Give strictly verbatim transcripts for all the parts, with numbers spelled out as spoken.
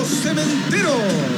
los Cementeros.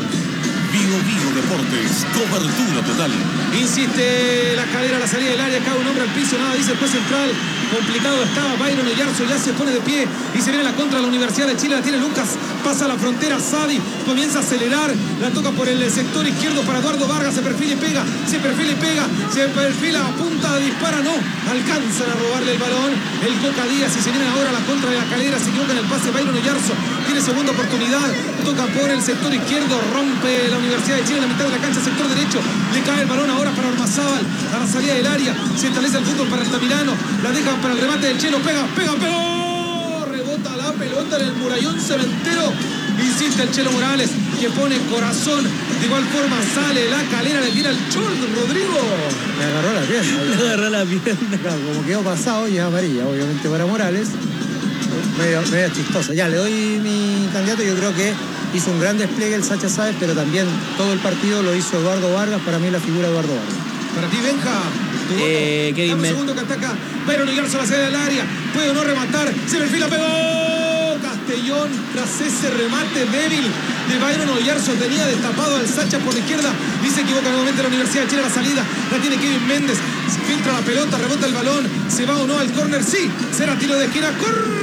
Bio Bio Deportes, cobertura total. Insiste La Calera a la salida del área, cae un hombre al piso, nada dice el juez central. Complicado estaba Byron Oyarzo, ya se pone de pie y se viene la contra de la Universidad de Chile, la tiene Lucas, pasa la frontera, Sadi comienza a acelerar, la toca por el sector izquierdo para Eduardo Vargas, se perfila y pega, se perfila y pega, se perfila, apunta, dispara, no, alcanzan a robarle el balón, el Coca Díaz y se viene ahora la contra de La Calera, se equivoca en el pase Byron Oyarzo, tiene segunda oportunidad, toca por el sector izquierdo, rompe la Universidad de Chile en la mitad de la cancha, sector derecho, le cae el balón ahora para Ormazábal, a la salida del área, se establece el fútbol para Altamirano, la deja para el remate del Chelo, pega, pega, pegó, rebota la pelota en el murallón cementero, insiste el Chelo Morales, que pone corazón, de igual forma sale La Calera, le tira el Chol, Rodrigo. Le agarró la pierna. Le agarró la pierna. Claro, como quedó pasado, y es amarilla, obviamente para Morales. Medio, medio chistosa. Ya, le doy mi candidato, yo creo que hizo un gran despliegue el Sacha Sáez, pero también todo el partido lo hizo Eduardo Vargas, para mí la figura de Eduardo Vargas. Para ti, Benja. Eh, Kevin Dame un Men- segundo que ataca. Byron Oyarzo a la sede del área. Puede o no rematar. Se perfila, pegó. Castellón tras ese remate débil de Byron Oyarzo. Tenía destapado al Sacha por la izquierda. Y se equivoca nuevamente la Universidad de Chile a la salida. La tiene Kevin Méndez. Filtra la pelota, rebota el balón. ¿Se va o no al córner? Sí. Será tiro de esquina.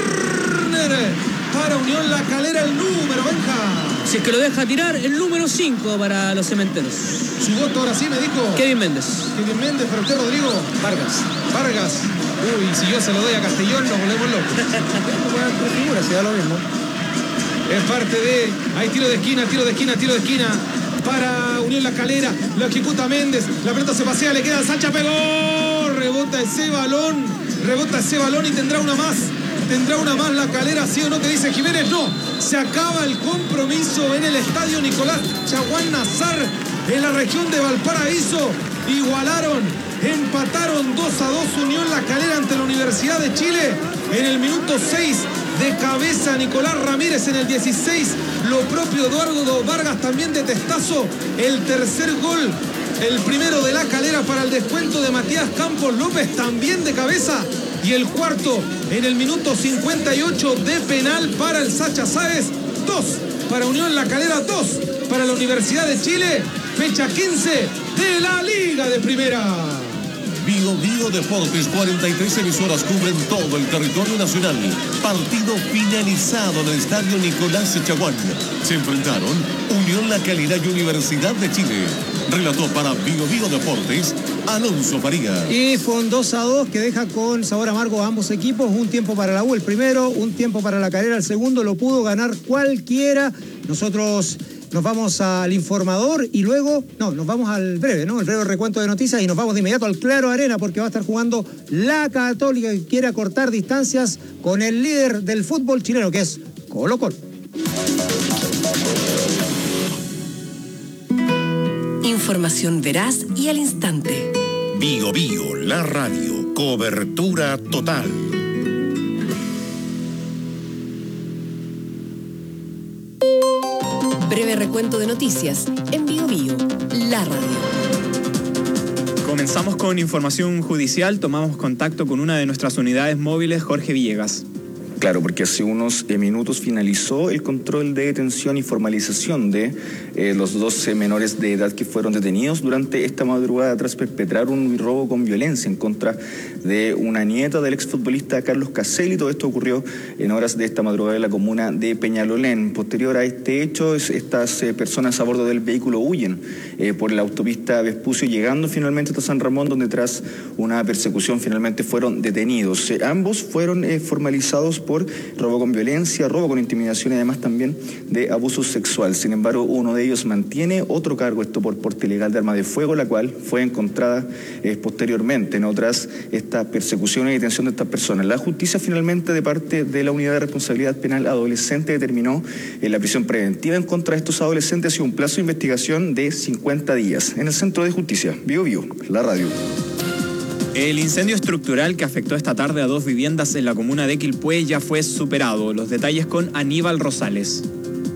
Córner para Unión La Calera, el número, Benja. Si es que lo deja tirar, el número cinco para los Cementeros. Su voto ahora sí me dijo Kevin Méndez. Kevin Méndez, para usted, Rodrigo. Vargas. Vargas. Uy, si yo se lo doy a Castellón, nos volvemos locos. Tres figuras, se da lo mismo. Es parte de... Hay tiro de esquina, tiro de esquina, tiro de esquina. Para Unión La Calera. Lo ejecuta Méndez. La pelota se pasea, le queda a Sacha. Pegó. Rebota ese balón. Rebota ese balón y tendrá una más. ¿Tendrá una más La Calera, sí o no? Que dice Jiménez, no. Se acaba el compromiso en el estadio Nicolás Chaguán Nazar, en la región de Valparaíso. Igualaron, empataron dos a dos Unión La Calera ante la Universidad de Chile. En el minuto seis, de cabeza Nicolás Ramírez, en el dieciséis. Lo propio Eduardo Vargas, también de testazo. El tercer gol, el primero de La Calera para el descuento de Matías Campos López, también de cabeza. Y el cuarto en el minuto cincuenta y ocho de penal para el Sacha Sáez. Dos para Unión La Calera, dos para la Universidad de Chile. Fecha quince de la Liga de Primera. Bio Bio Deportes, cuarenta y tres emisoras cubren todo el territorio nacional. Partido finalizado en el estadio Nicolás Chaguán. Se enfrentaron Unión La Calera y Universidad de Chile. Relató para Bio Bio Deportes Alonso Farías. Y fue un dos a dos que deja con sabor amargo a ambos equipos. Un tiempo para la U el primero, un tiempo para La Calera el segundo. Lo pudo ganar cualquiera. Nosotros nos vamos al informador y luego, no, nos vamos al breve, ¿no? El breve recuento de noticias y nos vamos de inmediato al Claro Arena porque va a estar jugando la Católica, que quiere acortar distancias con el líder del fútbol chileno, que es Colo Colo. Información veraz y al instante. Bio Bio, la radio, cobertura total. Breve recuento de noticias en Bio Bio, la radio. Comenzamos con información judicial. Tomamos contacto con una de nuestras unidades móviles, Jorge Villegas. Claro, porque hace unos eh, minutos finalizó el control de detención y formalización de eh, los doce menores de edad que fueron detenidos durante esta madrugada tras perpetrar un robo con violencia en contra de una nieta del exfutbolista Carlos Caselli. Todo esto ocurrió en horas de esta madrugada en la comuna de Peñalolén. Posterior a este hecho, estas eh, personas a bordo del vehículo huyen eh, por la autopista Vespucio, llegando finalmente hasta San Ramón, donde tras una persecución finalmente fueron detenidos. Eh, ambos fueron eh, formalizados por por robo con violencia, robo con intimidación y además también de abuso sexual. Sin embargo, uno de ellos mantiene otro cargo, esto por porte ilegal de arma de fuego, la cual fue encontrada eh, posteriormente, no tras esta persecución y detención de estas personas. La justicia finalmente, de parte de la Unidad de Responsabilidad Penal Adolescente, determinó eh, la prisión preventiva en contra de estos adolescentes y un plazo de investigación de cincuenta días. En el Centro de Justicia, Bio Bio, la radio. El incendio estructural que afectó esta tarde a dos viviendas en la comuna de Quilpué ya fue superado. Los detalles con Aníbal Rosales.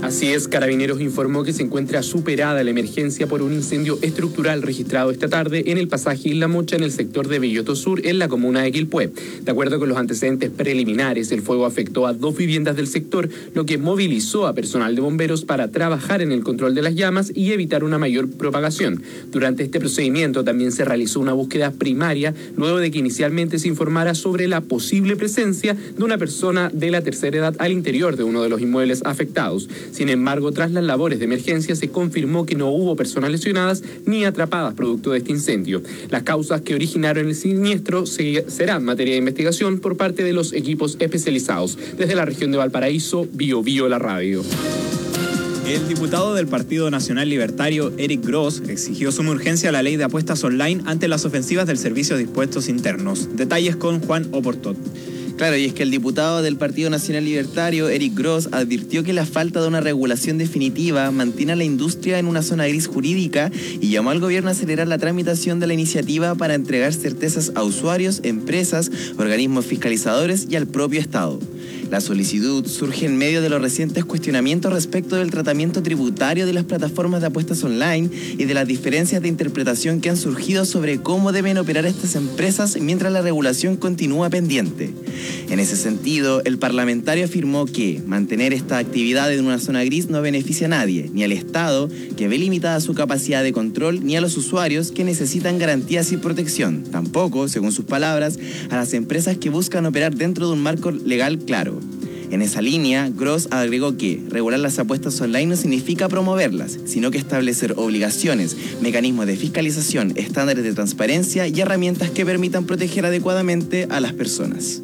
Así es, Carabineros informó que se encuentra superada la emergencia por un incendio estructural registrado esta tarde en el pasaje Isla Mocha en el sector de Belloto Sur, en la comuna de Quilpué. De acuerdo con los antecedentes preliminares, el fuego afectó a dos viviendas del sector, lo que movilizó a personal de bomberos para trabajar en el control de las llamas y evitar una mayor propagación. Durante este procedimiento también se realizó una búsqueda primaria, luego de que inicialmente se informara sobre la posible presencia de una persona de la tercera edad al interior de uno de los inmuebles afectados. Sin embargo, tras las labores de emergencia se confirmó que no hubo personas lesionadas ni atrapadas producto de este incendio. Las causas que originaron el siniestro se, serán materia de investigación por parte de los equipos especializados. Desde la región de Valparaíso, Bio Bio la radio. El diputado del Partido Nacional Libertario, Eric Gross, exigió suma urgencia a la ley de apuestas online ante las ofensivas del Servicio de Impuestos Internos. Detalles con Juan Oportot. Claro, y es que el diputado del Partido Nacional Libertario, Eric Gross, advirtió que la falta de una regulación definitiva mantiene a la industria en una zona gris jurídica y llamó al gobierno a acelerar la tramitación de la iniciativa para entregar certezas a usuarios, empresas, organismos fiscalizadores y al propio Estado. La solicitud surge en medio de los recientes cuestionamientos respecto del tratamiento tributario de las plataformas de apuestas online y de las diferencias de interpretación que han surgido sobre cómo deben operar estas empresas mientras la regulación continúa pendiente. En ese sentido, el parlamentario afirmó que mantener esta actividad en una zona gris no beneficia a nadie, ni al Estado, que ve limitada su capacidad de control, ni a los usuarios, que necesitan garantías y protección. Tampoco, según sus palabras, a las empresas que buscan operar dentro de un marco legal claro. En esa línea, Gross agregó que regular las apuestas online no significa promoverlas, sino que establecer obligaciones, mecanismos de fiscalización, estándares de transparencia y herramientas que permitan proteger adecuadamente a las personas.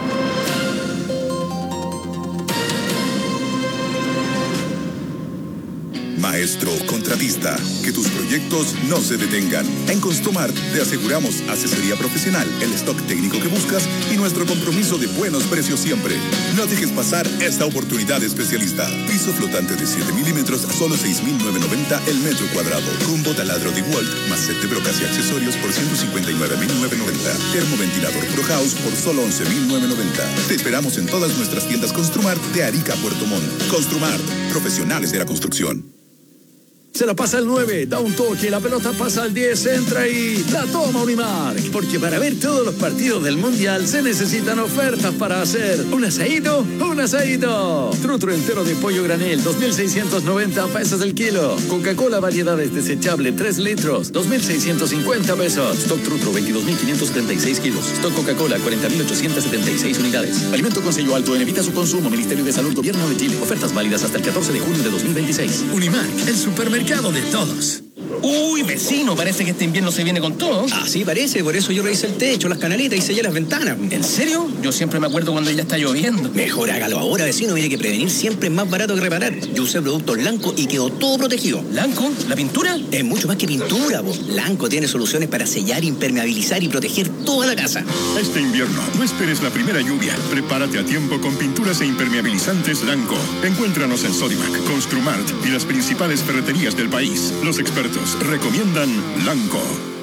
Maestro contratista, que tus proyectos no se detengan. En Construmart te aseguramos asesoría profesional, el stock técnico que buscas y nuestro compromiso de buenos precios siempre. No dejes pasar esta oportunidad especialista. Piso flotante de siete milímetros a solo seis mil novecientos noventa el metro cuadrado. Combo taladro de Walt más set de brocas y accesorios por ciento cincuenta y nueve mil novecientos noventa. Termoventilador Pro House por solo once mil novecientos noventa. Te esperamos en todas nuestras tiendas Construmart de Arica a Puerto Montt. Construmart, profesionales de la construcción. Se la pasa al nueve, da un toque, la pelota pasa al diez, entra y la toma Unimark. Porque para ver todos los partidos del Mundial se necesitan ofertas para hacer un asadito, un asadito. Trutro entero de pollo granel, dos mil seiscientos noventa pesos el kilo. Coca-Cola variedades desechable, tres litros, dos mil seiscientos cincuenta pesos. Stock Trutro, veintidós mil quinientos setenta y seis kilos. Stock Coca-Cola, cuarenta mil ochocientos setenta y seis unidades. Alimento con sello alto en evita su consumo. Ministerio de Salud, Gobierno de Chile. Ofertas válidas hasta el catorce de junio de dos mil veintiséis. Unimark, el supermercado de todos. Uy, vecino, parece que este invierno se viene con todo. Así parece, por eso yo revisé el techo, las canaletas y sellé las ventanas. ¿En serio? Yo siempre me acuerdo cuando ya está lloviendo. Mejor hágalo ahora, vecino, mire que prevenir siempre es más barato que reparar. Yo usé productos Lanco y quedó todo protegido. ¿Lanco? ¿La pintura? Es mucho más que pintura, vos. Lanco tiene soluciones para sellar, impermeabilizar y proteger toda la casa. Este invierno, no esperes la primera lluvia. Prepárate a tiempo con pinturas e impermeabilizantes Lanco. Encuéntranos en Sodimac, Construmart y las principales ferreterías del país. Los expertos recomiendan Lanco.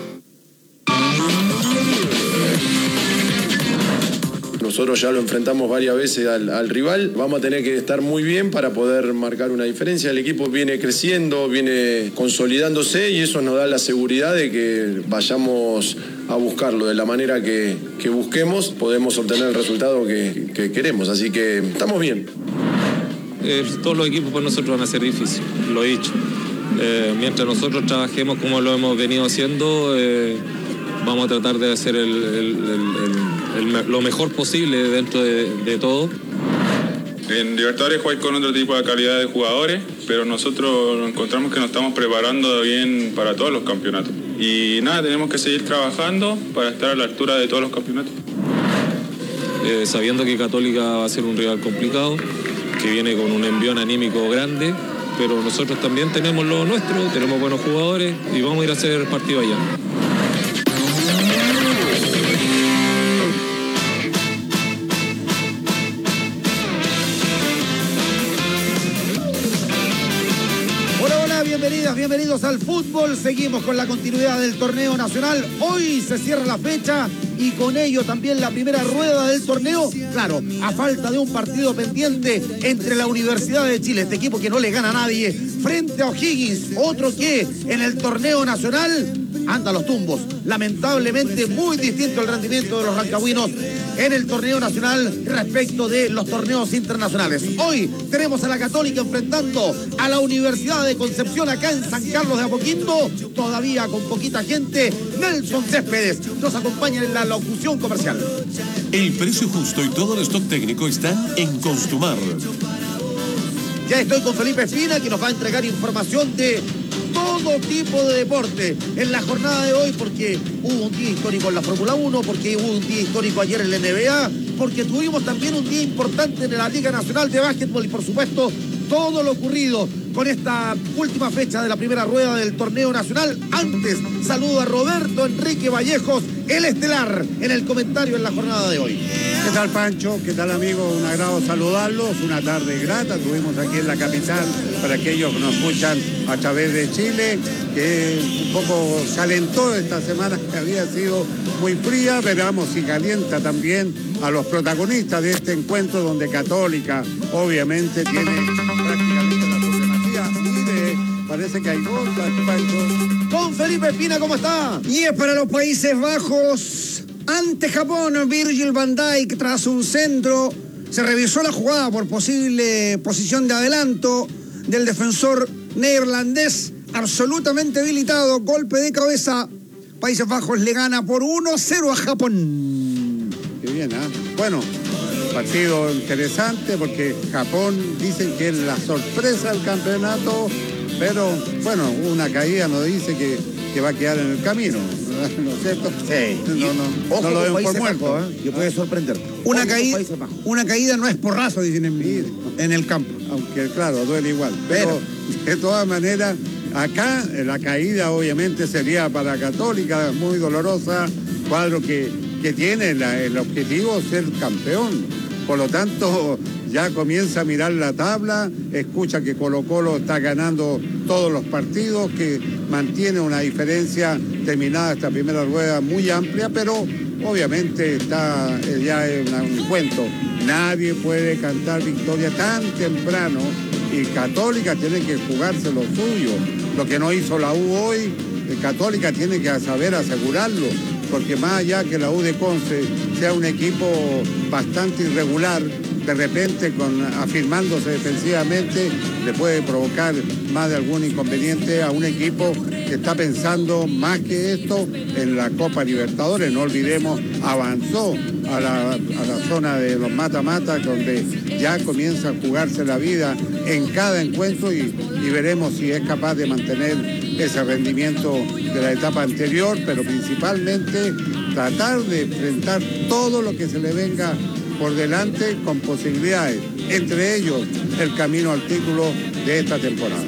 Nosotros ya lo enfrentamos varias veces al, al rival. Vamos a tener que estar muy bien para poder marcar una diferencia. El equipo viene creciendo, viene consolidándose y eso nos da la seguridad de que vayamos a buscarlo de la manera que, que busquemos. Podemos obtener el resultado que, que queremos. Así que estamos bien. Eh, todos los equipos para nosotros van a ser difíciles, lo he dicho. Eh, mientras nosotros trabajemos como lo hemos venido haciendo, eh, vamos a tratar de hacer el, el, el, el, lo mejor posible dentro de, de todo. En Libertadores jugáis con otro tipo de calidad de jugadores, pero nosotros encontramos que nos estamos preparando bien para todos los campeonatos. Y nada, tenemos que seguir trabajando para estar a la altura de todos los campeonatos. Eh, sabiendo que Católica va a ser un rival complicado, que viene con un envión anímico grande, pero nosotros también tenemos lo nuestro, tenemos buenos jugadores y vamos a ir a hacer partido allá. Hola, hola, bienvenidas, bienvenidos al fútbol. Seguimos con la continuidad del torneo nacional. Hoy se cierra la fecha y con ello también la primera rueda del torneo. Claro, a falta de un partido pendiente entre la Universidad de Chile, este equipo que no le gana a nadie, frente a O'Higgins, otro que en el torneo nacional anda a los tumbos. Lamentablemente muy distinto el rendimiento de los rancagüinos en el torneo nacional respecto de los torneos internacionales. Hoy tenemos a la Católica enfrentando a la Universidad de Concepción acá en San Carlos de Apoquindo, todavía con poquita gente. Nelson Céspedes nos acompaña en la locución comercial. El precio justo y todo el stock técnico están en Construmar. Ya estoy con Felipe Espina, que nos va a entregar información de todo tipo de deporte en la jornada de hoy, porque hubo un día histórico en la Fórmula uno, porque hubo un día histórico ayer en la N B A, porque tuvimos también un día importante en la Liga Nacional de Básquetbol y, por supuesto, todo lo ocurrido con esta última fecha de la primera rueda del torneo nacional. Antes, saludo a Roberto Enrique Vallejos, el estelar, en el comentario en la jornada de hoy. ¿Qué tal, Pancho? ¿Qué tal, amigos? Un agrado saludarlos. Una tarde grata. Tuvimos aquí en la capital, para aquellos que nos escuchan a través de Chile, que un poco calentó esta semana, que había sido muy fría. Veremos si calienta también a los protagonistas de este encuentro, donde Católica, obviamente, tiene prácticamente la supremacía. Mire, parece que hay gol, Pancho. Con Felipe Espina, ¿cómo está? Y es para los Países Bajos. Ante Japón, Virgil van Dijk, tras un centro, se revisó la jugada por posible posición de adelanto del defensor neerlandés, absolutamente habilitado, golpe de cabeza. Países Bajos le gana por uno cero a Japón. Qué bien, ¿eh? Bueno, partido interesante porque Japón dicen que es la sorpresa del campeonato, pero bueno, una caída nos dice que, que va a quedar en el camino, ¿no es cierto? Sí. No, no, Ojo, no lo vemos por Países muerto. Bajos, ¿eh? Que puede sorprender. Una, Ojo, caída, Países Bajos. una caída no es porrazo, dicen en, en el campo. Aunque claro, duele igual. Pero, pero de todas maneras, acá la caída obviamente sería para Católica, muy dolorosa, cuadro que, que tiene la, el objetivo ser campeón. Por lo tanto, ya comienza a mirar la tabla, escucha que Colo Colo está ganando todos los partidos, que mantiene una diferencia terminada esta primera rueda muy amplia, pero obviamente está ya en un cuento. Nadie puede cantar victoria tan temprano y Católica tiene que jugarse lo suyo. Lo que no hizo la U hoy, Católica tiene que saber asegurarlo, porque más allá que la U de Conce sea un equipo bastante irregular, de repente con afirmándose defensivamente le puede provocar más de algún inconveniente a un equipo que está pensando más que esto en la Copa Libertadores. No olvidemos, avanzó a la, a la zona de los mata-mata, donde ya comienza a jugarse la vida en cada encuentro y, y veremos si es capaz de mantener ese rendimiento de la etapa anterior, pero principalmente tratar de enfrentar todo lo que se le venga por delante con posibilidades, entre ellos el camino al título de esta temporada.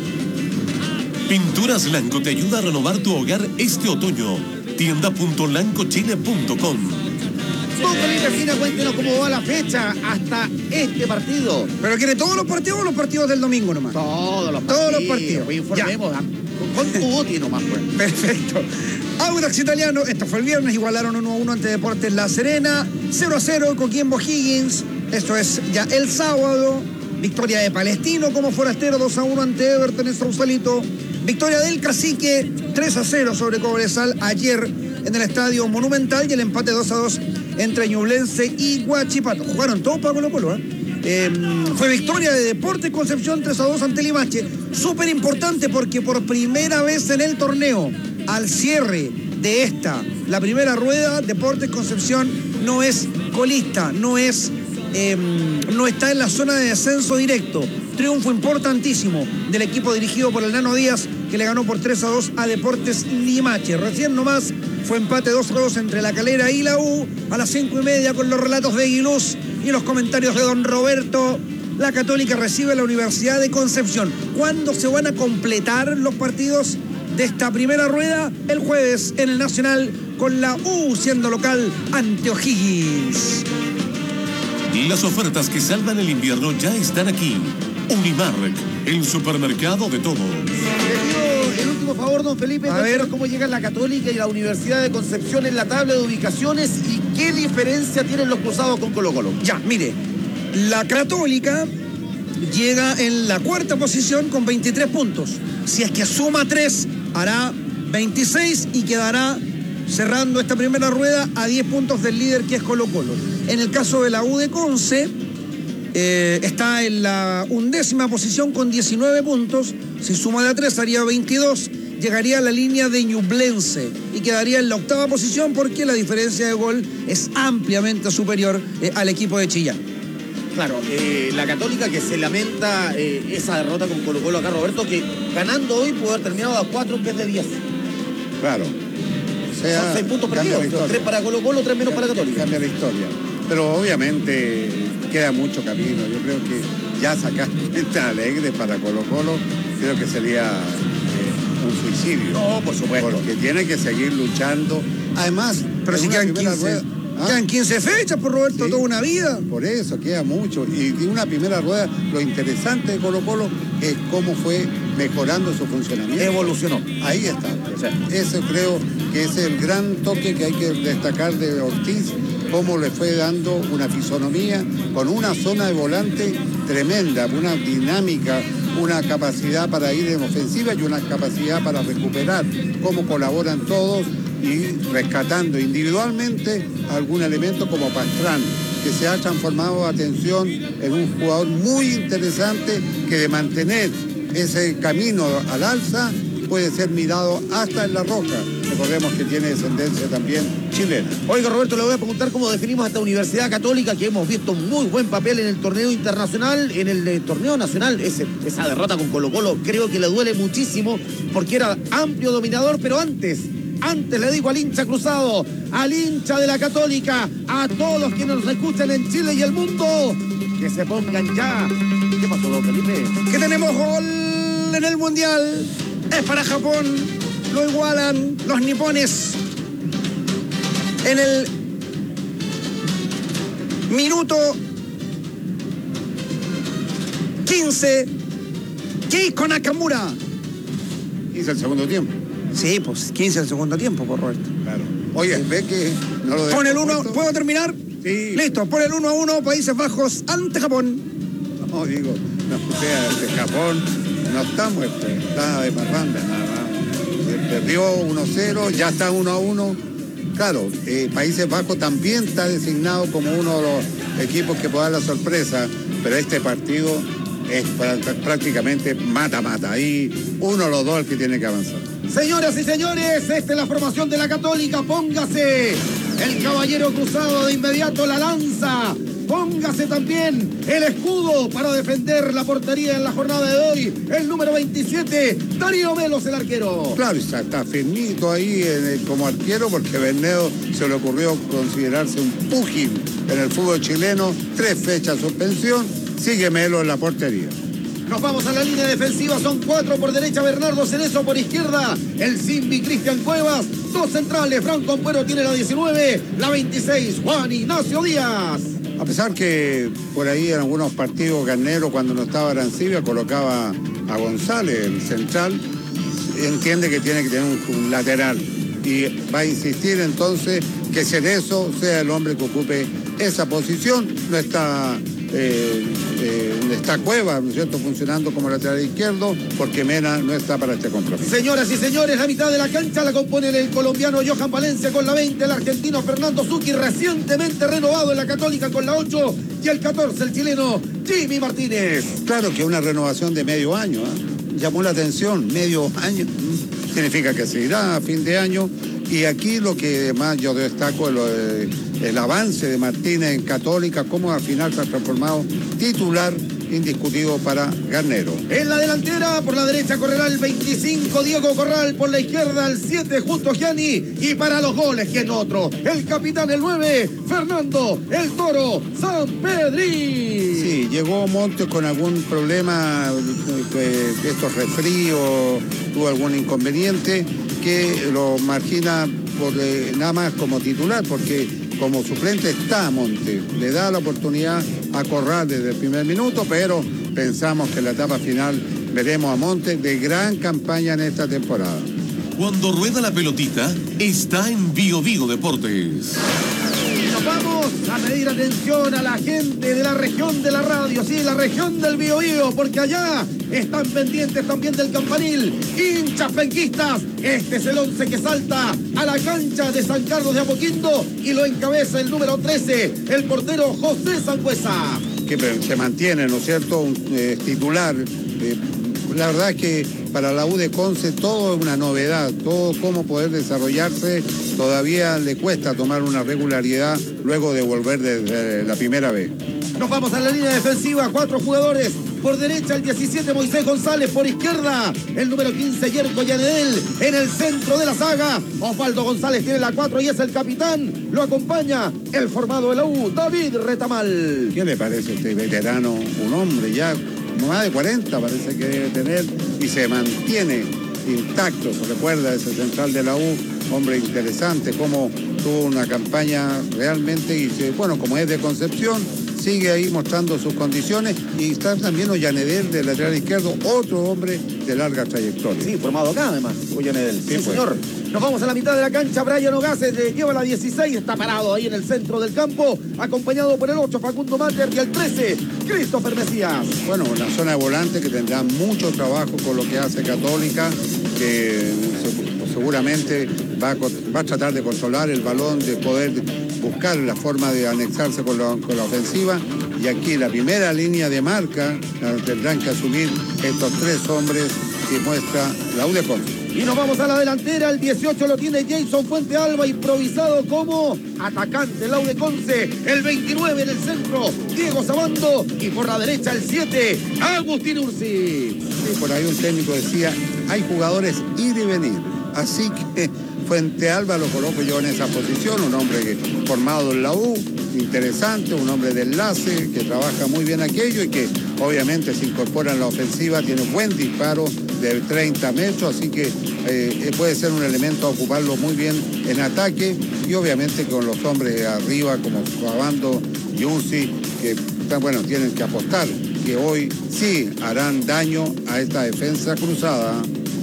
Pinturas Lanco te ayuda a renovar tu hogar este otoño. tienda punto lancochile punto com. Don Felipe Espina, cuéntenos cómo va la fecha hasta este partido. ¿Pero quiere todos los partidos o los partidos del domingo nomás? Todos los partidos. Todos los partidos. Pues informemos a, con tu boti nomás, pues. Perfecto. Audax Italiano, esto fue el viernes, igualaron uno a uno ante Deportes La Serena, cero a cero Coquimbo Higgins, esto es ya el sábado. Victoria de Palestino como forastero, dos a uno ante Everton en Sausalito. Victoria del Cacique, tres a cero sobre Cobresal ayer en el Estadio Monumental, y el empate dos a dos entre Ñublense y Huachipato. Jugaron todos para Colo Colo, ¿eh? Eh, fue victoria de Deportes Concepción tres a dos ante Limache. Súper importante porque por primera vez en el torneo, al cierre de esta, la primera rueda, Deportes Concepción no es colista, no es eh, no está en la zona de descenso directo. Triunfo importantísimo del equipo dirigido por el Nano Díaz, que le ganó por tres a dos a Deportes Limache. Recién nomás fue empate dos a dos entre La Calera y la U a las cinco y media, con los relatos de Guiluz y los comentarios de don Roberto. La Católica recibe a la Universidad de Concepción. ¿Cuándo se van a completar los partidos de esta primera rueda? El jueves en el Nacional, con la U siendo local ante O'Higgins. Las ofertas que salvan el invierno ya están aquí. Unimark, el supermercado de todos. El último por favor, don Felipe, A ver. cómo llegan la Católica y la Universidad de Concepción en la tabla de ubicaciones y qué diferencia tienen los cruzados con Colo Colo. Ya, mire, la Católica llega en la cuarta posición con veintitrés puntos. Si es que suma tres, hará veintiséis y quedará cerrando esta primera rueda a diez puntos del líder, que es Colo Colo. En el caso de la U de Conce, eh, está en la undécima posición con diecinueve puntos. Si suma de a tres haría veintidós. Llegaría a la línea de Ñublense y quedaría en la octava posición porque la diferencia de gol es ampliamente superior eh, al equipo de Chillán. Claro, eh, la Católica que se lamenta eh, esa derrota con Colo Colo acá, Roberto, que ganando hoy pudo haber terminado a cuatro en vez de diez. Claro. O sea, son seis puntos perdidos, tres para Colo Colo, tres menos para Católica. Cambia la historia. Pero obviamente queda mucho camino. Yo creo que ya sacar esta alegre para Colo Colo, creo que sería eh, un suicidio. No, por supuesto. Porque tiene que seguir luchando. Además, pero si quedan quince. Rueda, ¿ah? Quedan quince fechas, por Roberto, sí, toda una vida. Por eso, queda mucho. Y de una primera rueda, lo interesante de Colo Colo es cómo fue mejorando su funcionamiento. Evolucionó. Ahí está. O sea, eso creo que es el gran toque que hay que destacar de Ortiz, cómo le fue dando una fisonomía con una zona de volante tremenda, una dinámica, una capacidad para ir en ofensiva y una capacidad para recuperar, cómo colaboran todos y rescatando individualmente algún elemento como Pastrán, que se ha transformado, atención, en un jugador muy interesante que de mantener ese camino al alza puede ser mirado hasta en La Roca. Recordemos que tiene descendencia también chilena. Oiga, Roberto, le voy a preguntar cómo definimos a esta Universidad Católica, que hemos visto muy buen papel en el torneo internacional, en el eh, torneo nacional. Ese, esa derrota con Colo Colo creo que le duele muchísimo porque era amplio dominador, pero antes... Antes le digo al hincha cruzado, al hincha de la Católica, a todos los que nos escuchan en Chile y el mundo, que se pongan ya. ¿Qué pasó, don Felipe? Que tenemos gol en el Mundial. Es para Japón. Lo igualan los nipones. En el minuto quince, Keiko Nakamura. Hizo el segundo tiempo. Sí, pues quince del segundo tiempo, por Roberto. Claro. Oye, ve que no lo Pon el uno, ¿puedo terminar? Sí. Listo, pon el uno a uno, Países Bajos ante Japón. No, digo, no, o sea, de Japón no está muerto, está de parranda nada más. Perdió uno cero, ya está uno a uno. Claro, eh, Países Bajos también está designado como uno de los equipos que puede dar la sorpresa, pero este partido es prácticamente mata-mata. Ahí uno o los dos el que tiene que avanzar. Señoras y señores, esta es la formación de la Católica. Póngase el caballero cruzado de inmediato, la lanza. Póngase también el escudo para defender la portería en la jornada de hoy. El número veintisiete, Darío Melos, el arquero. Claro, está, está finito ahí en el, como arquero, porque Bernedo se le ocurrió considerarse un púgil en el fútbol chileno. Tres fechas suspensión, sigue Melos en la portería. Nos vamos a la línea defensiva, son cuatro por derecha, Bernardo Cerezo por izquierda, el Simbi Cristian Cuevas, dos centrales, Franco Ampuero tiene la diecinueve, la veintiséis, Juan Ignacio Díaz. A pesar que por ahí en algunos partidos Garnero, cuando no estaba Arancibia, colocaba a González, el central, entiende que tiene que tener un, un lateral y va a insistir entonces que Cerezo sea el hombre que ocupe esa posición. No está... Eh, eh, está Cueva, ¿no es cierto?, funcionando como lateral izquierdo, porque Mena no está para este compromiso. Señoras y señores, la mitad de la cancha la componen el colombiano Johan Valencia con la veinte, el argentino Fernando Zucchi, recientemente renovado en la Católica con la ocho, y el catorce, el chileno Jimmy Martínez. Claro que una renovación de medio año, ¿eh? Llamó la atención, medio año, significa que se irá a fin de año. Y aquí lo que más yo destaco es lo de, el avance de Martínez en Católica, cómo al final se ha transformado titular indiscutido para Garnero. En la delantera, por la derecha correrá el veinticinco, Diego Corral, por la izquierda el siete, Justo Gianni, y para los goles, ¿quién otro? El capitán, el nueve, Fernando, el Toro, San Pedrín. Sí, llegó Montes con algún problema, de estos resfríos, tuvo algún inconveniente que lo margina por, eh, nada más como titular, porque como suplente está Montes, le da la oportunidad a Corral desde el primer minuto, pero pensamos que en la etapa final veremos a Montes de gran campaña en esta temporada. Cuando rueda la pelotita, está en Bio Bio Deportes. Nos vamos a pedir atención a la gente de la región de la radio, sí, la región del Biobío, porque allá están pendientes también del campanil. Hinchas penquistas, este es el once que salta a la cancha de San Carlos de Apoquindo y lo encabeza el número trece, el portero José Sangüesa. Que se mantiene, ¿no es cierto?, un eh, titular. Eh, la verdad es que para la U de Conce todo es una novedad, todo cómo poder desarrollarse, todavía le cuesta tomar una regularidad luego de volver desde la primera vez. Nos vamos a la línea defensiva, cuatro jugadores. Por derecha el diecisiete Moisés González, por izquierda el número quince Yerko Yanedel, en el centro de la saga Osvaldo González tiene la cuatro y es el capitán, lo acompaña el formado de la U, David Retamal. ¿Qué le parece a este veterano? Un hombre ya más de cuarenta parece que debe tener y se mantiene intacto. Se recuerda ese central de la U, hombre interesante, como tuvo una campaña realmente, y bueno, como es de Concepción, sigue ahí mostrando sus condiciones, y está también Ollanedel del lateral izquierdo, otro hombre de larga trayectoria. Sí, formado acá además, Ollanedel. Sí, sí, señor. Nos vamos a la mitad de la cancha. Brian Ogaces lleva la dieciséis, está parado ahí en el centro del campo, acompañado por el ocho Facundo Mater y el trece Christopher Mesías. Bueno, una zona de volante que tendrá mucho trabajo con lo que hace Católica, que seguramente va a, va a tratar de controlar el balón, de poder buscar la forma de anexarse con la, con la ofensiva, y aquí la primera línea de marca la tendrán que asumir estos tres hombres que muestra la U de Conce. Y nos vamos a la delantera, el dieciocho lo tiene Jason Fuente Alba, improvisado como atacante la U de Conce, el veintinueve en el centro, Diego Sabando, y por la derecha el siete, Agustín Ursi. Sí, por ahí un técnico decía, hay jugadores ir y venir, así que Fuente Alba lo coloco yo en esa posición, un hombre que, formado en la U, interesante, un hombre de enlace, que trabaja muy bien aquello y que obviamente se incorpora en la ofensiva, tiene un buen disparo de treinta metros, así que eh, puede ser un elemento a ocuparlo muy bien en ataque, y obviamente con los hombres arriba como Sabando y Ursi, que bueno, tienen que apostar, que hoy sí harán daño a esta defensa cruzada.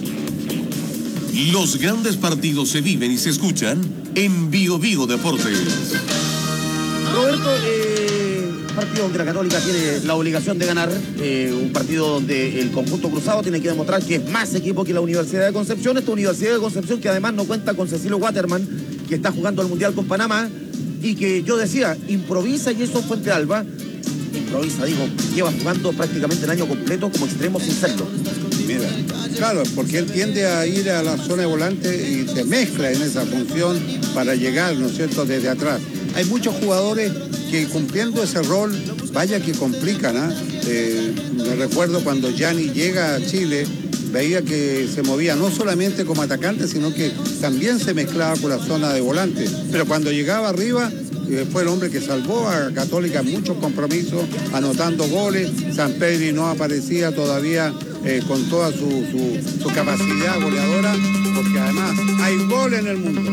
Los grandes partidos se viven y se escuchan en Bio Bio Deportes. Roberto, eh, partido donde la Católica tiene la obligación de ganar, eh, un partido donde el conjunto cruzado tiene que demostrar que es más equipo que la Universidad de Concepción, esta Universidad de Concepción que además no cuenta con Cecilio Waterman, que está jugando al Mundial con Panamá, y que yo decía, improvisa Jason Fuente Alba, improvisa, digo, lleva jugando prácticamente el año completo como extremo sin serlo. Mira, claro, porque él tiende a ir a la zona de volante y se mezcla en esa función para llegar, ¿no es cierto?, desde atrás. Hay muchos jugadores que cumpliendo ese rol, vaya que complican, ¿ah? ¿eh? Me recuerdo cuando Gianni llega a Chile, veía que se movía no solamente como atacante, sino que también se mezclaba con la zona de volante. Pero cuando llegaba arriba, eh, fue el hombre que salvó a Católica en muchos compromisos, anotando goles. San Pedro no aparecía todavía eh, con toda su, su, su capacidad goleadora, porque además hay gol en el mundo.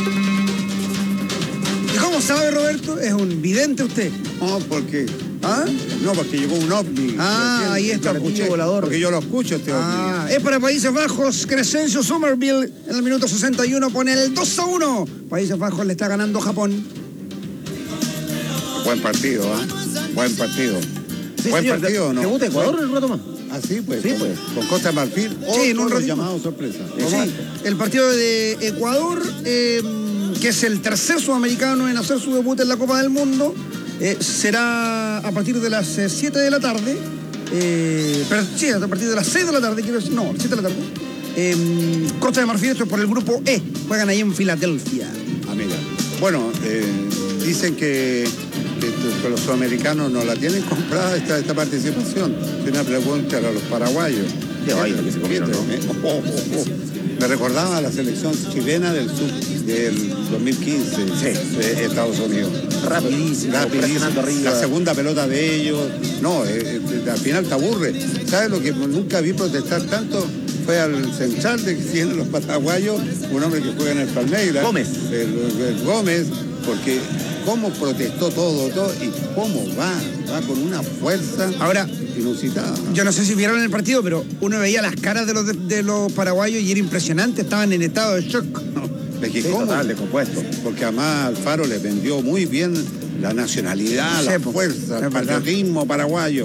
¿Y cómo sabe, Roberto? ¿Es un vidente usted? No, porque... ¿Ah? No, porque llegó un ovni. Ah, ahí está, escuché, volador. Porque yo lo escucho este ah, ovni. Es para Países Bajos. Crescencio Somerville en el minuto sesenta y uno pone el dos a uno. Países Bajos le está ganando a Japón. Buen partido, ¿ah? ¿eh? Buen partido. Sí, Buen señor, partido, ¿no? ¿Te gusta Ecuador en un rato más? Ah, sí, pues. Sí, con, pues. Con Costa de Marfil. Sí, en un ratito. Llamado sorpresa. Sí, el partido de Ecuador, eh, que es el tercer sudamericano en hacer su debut en la Copa del Mundo, eh, será a partir de las siete de la tarde. Eh, pero sí, a partir de las seis de la tarde, quiero decir, no, siete de la tarde. Eh, Costa de Marfil, esto es por el grupo E. Juegan ahí en Filadelfia. Ah, mira. Bueno, eh, dicen que, que, que los sudamericanos no la tienen comprada esta, esta participación. Una pregunta a los paraguayos. Qué vaina que se comieron, ¿no? Oh, oh, oh. Me recordaba a la selección chilena del sub del dos mil quince, sí, de Estados Unidos. Rapidísimo, Rapidísimo. arriba. La segunda pelota de ellos. No, eh, eh, al final te aburre. ¿Sabes lo que nunca vi protestar tanto? Fue al central de que tienen los paraguayos, un hombre que juega en el Palmeiras. Gómez. El, el Gómez, porque cómo protestó todo, todo y cómo va. va con una fuerza ahora inusitada. Yo no sé si vieron el partido, pero uno veía las caras de los, de, de los paraguayos y era impresionante, estaban en estado de shock. Es que Sí, cómo, total, descompuesto. porque además Alfaro le vendió muy bien la nacionalidad, Sí, la po. fuerza, Es el verdad. patriotismo paraguayo.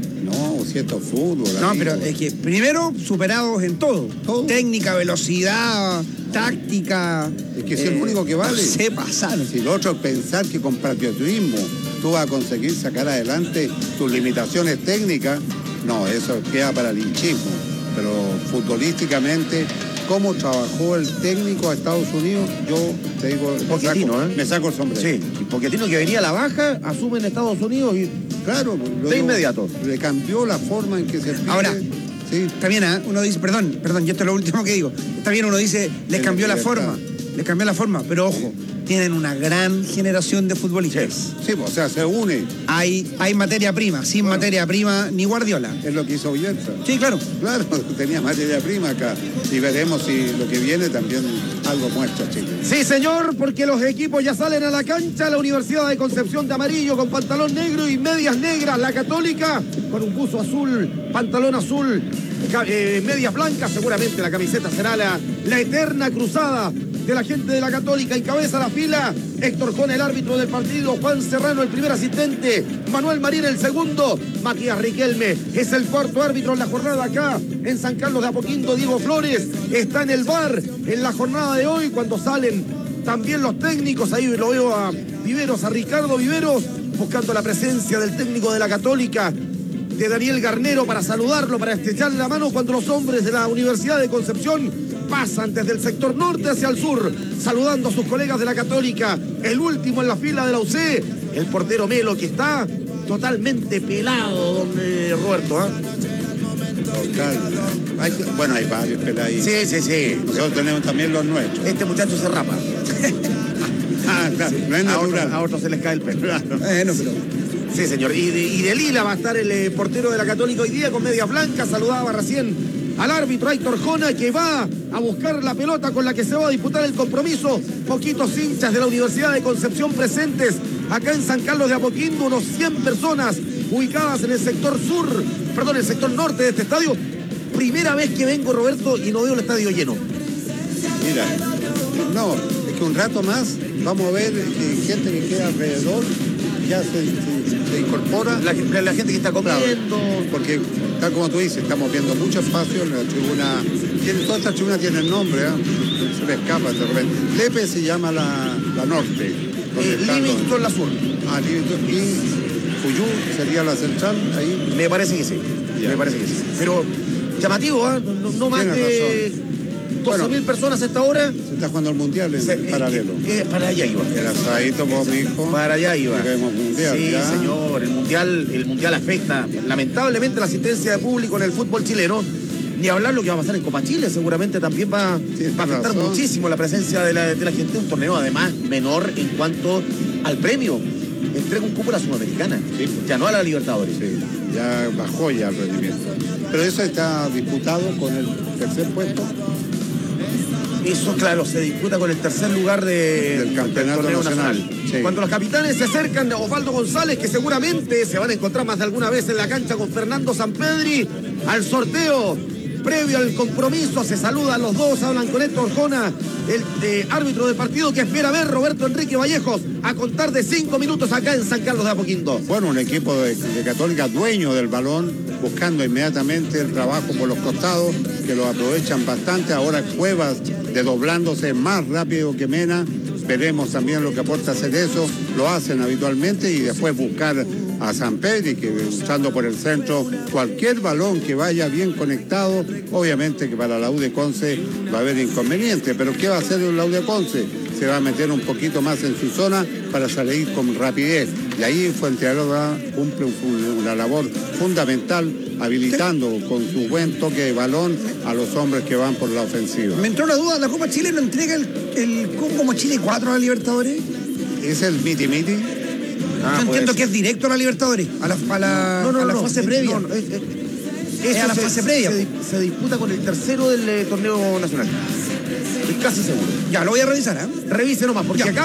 No, cierto fútbol. No, amigo. pero es que primero superados en todo. Todo. Técnica, velocidad, táctica. Es que es el único que vale. Se pasaron. Si lo otro es pensar que con patriotismo tú vas a conseguir sacar adelante tus limitaciones técnicas, no, eso queda para el hinchismo. Pero futbolísticamente, cómo trabajó el técnico a Estados Unidos, yo te digo, me Pochettino, saco, ¿eh? me saco el sombrero. Sí, y Pochettino que venía a la baja, asume en Estados Unidos y Claro, lo de digo, inmediato. le cambió la forma en que se pide. Ahora, sí. está bien, ¿eh? Uno dice, perdón, perdón, yo esto es lo último que digo. Está bien, uno dice, les Tiene cambió la libertad. forma, les cambió la forma, pero ojo, tienen una gran generación de futbolistas. Sí, o sea, se une. Hay, hay materia prima, sin Bueno. materia prima ni Guardiola. Es lo que hizo Bielsa. Sí, claro. Claro, tenía materia prima acá. Y veremos si lo que viene también algo muestra, Chile. Sí, señor, porque los equipos ya salen a la cancha. La Universidad de Concepción de amarillo con pantalón negro y medias negras. La Católica con un buzo azul, pantalón azul, ca- eh, medias blancas. Seguramente la camiseta será la, la eterna cruzada de la gente de la Católica. Encabeza la fila Héctor Jona, el árbitro del partido. Juan Serrano, el primer asistente. Manuel Marín, el segundo. Matías Riquelme es el cuarto árbitro en la jornada acá en San Carlos de Apoquindo. Diego Flores está en el V A R en la jornada de hoy cuando salen también los técnicos. Ahí lo veo a Viveros, a Ricardo Viveros, buscando la presencia del técnico de la Católica, de Daniel Garnero, para saludarlo, para estrecharle la mano cuando los hombres de la Universidad de Concepción pasan desde el sector norte hacia el sur, saludando a sus colegas de la Católica. El último en la fila de la U C, el portero Melo, que está totalmente pelado, don eh, Roberto. ¿eh? Total. Hay- bueno, hay varios peladitos. Sí, sí, sí. Nosotros tenemos también los nuestros. Este muchacho se rapa. Ah, claro, no es A otros, natural. a otros se les cae el pelo. Bueno, pero Sí, señor. Y de, y de lila va a estar el eh, portero de la Católica hoy día con medias blancas. Saludaba recién al árbitro Héctor Jona, que va a buscar la pelota con la que se va a disputar el compromiso. Poquitos hinchas de la Universidad de Concepción presentes acá en San Carlos de Apoquindo. Unos cien personas ubicadas en el sector sur, perdón, el sector norte de este estadio. Primera vez que vengo, Roberto, y no veo el estadio lleno. Mira, no, es que un rato más vamos a ver que gente que queda alrededor ya se, se- se incorpora. La, la gente que está comiendo. Porque, tal como tú dices, estamos viendo mucho espacio en la tribuna. Tiene, todas estas tribunas tienen nombre, ¿eh? Se me escapa de repente. Lepe se llama la, la norte. donde Eh, están los- Livingston, la sur. Ah, Livingston. Y Fuyú sería la central, ahí. Me parece que sí. Ya. Me parece que sí. Pero llamativo, ¿ah? No, no más Tienes de doce mil personas a esta hora. Se está jugando el mundial en Se- paralelo. eh, eh, para allá iba. El asadito, vos, mi hijo. Para allá iba. Lleguemos mundial, Sí, ya. señor. El mundial, el mundial afecta lamentablemente la asistencia de público en el fútbol chileno. Ni hablar lo que va a pasar en Copa Chile, seguramente también va, va a afectar razón. muchísimo la presencia de la, de la gente. Un torneo además menor en cuanto al premio. Entrega un cupo a la Sudamericana, ya no a la Libertadores. Sí, ya bajó ya el rendimiento. Pero eso está disputado con el tercer puesto Eso, claro, se disputa con el tercer lugar de- del campeonato torneo nacional. Sí. Cuando los capitanes se acercan a Osvaldo González, que seguramente se van a encontrar más de alguna vez en la cancha con Fernando Sampedri, al sorteo previo al compromiso, se saludan los dos, hablan con Héctor Jona, el eh, árbitro del partido, que espera ver Roberto Enrique Vallejos a contar de cinco minutos acá en San Carlos de Apoquindo. Bueno, un equipo de, de Católica dueño del balón, buscando inmediatamente el trabajo por los costados, que lo aprovechan bastante. Ahora Cuevas desdoblándose más rápido que Mena. Veremos también lo que aporta hacer eso. Lo hacen habitualmente y después buscar a Sampedri, que usando por el centro cualquier balón que vaya bien conectado. Obviamente que para la U de Conce va a haber inconveniente, pero ¿qué va a hacer la U de Conce? Se va a meter un poquito más en su zona para salir con rapidez. Y ahí Fuentealba cumple un- una labor fundamental, habilitando con su buen toque de balón a los hombres que van por la ofensiva. me entró la duda, ¿la Copa Chile no entrega el, el cupo como Chile cuatro a la Libertadores? ¿Es el miti miti? Ah, Yo puede entiendo ser. que es directo a la Libertadores, a la, a la, No, no, a la no, fase eh, previa. no, no, es- es- Es eso a la se- fase previa. Se, se disputa con el tercero del eh, torneo nacional. Estoy casi seguro. Ya, lo voy a revisar, ¿eh? Revise nomás, porque Ya. acá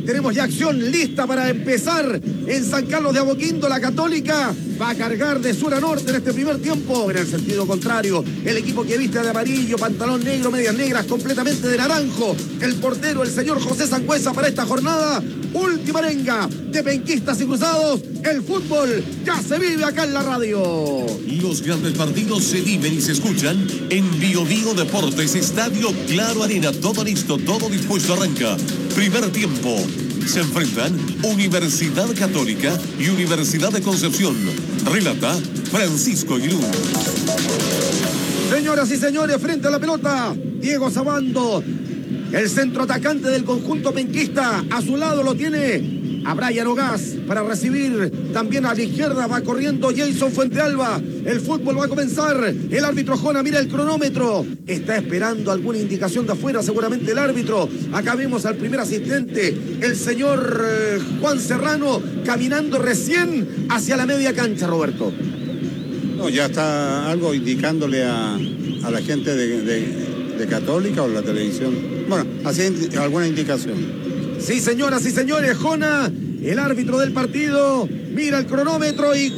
Tenemos ya acción lista para empezar en San Carlos de Apoquindo. La Católica va a cargar de sur a norte en este primer tiempo. En el sentido contrario, el equipo que viste de amarillo, pantalón negro, medias negras, completamente de naranjo. El portero, el señor José Sangüesa, para esta jornada. Última arenga de penquistas y cruzados. El fútbol ya se vive acá en la radio. Los grandes partidos se viven y se escuchan en Bio Bio Deportes, Estadio Claro Arena. Todo listo, todo dispuesto, arranca. Primer tiempo. Se enfrentan Universidad Católica y Universidad de Concepción. Relata Francisco Aguilú. Señoras y señores, frente a la pelota, Diego Sabando, el centro atacante del conjunto penquista. A su lado lo tiene a Brian Ogaz para recibir. También a la izquierda va corriendo Jason Fuentealba. El fútbol va a comenzar. El árbitro Jona mira el cronómetro. Está esperando alguna indicación de afuera, seguramente el árbitro. Acá vemos al primer asistente, el señor eh, Juan Serrano, caminando recién hacia la media cancha, Roberto. No, ya está algo indicándole a, a la gente de, de, de Católica o la televisión. Bueno, así alguna indicación. Sí, señoras y señores, Jona, el árbitro del partido, mira el cronómetro y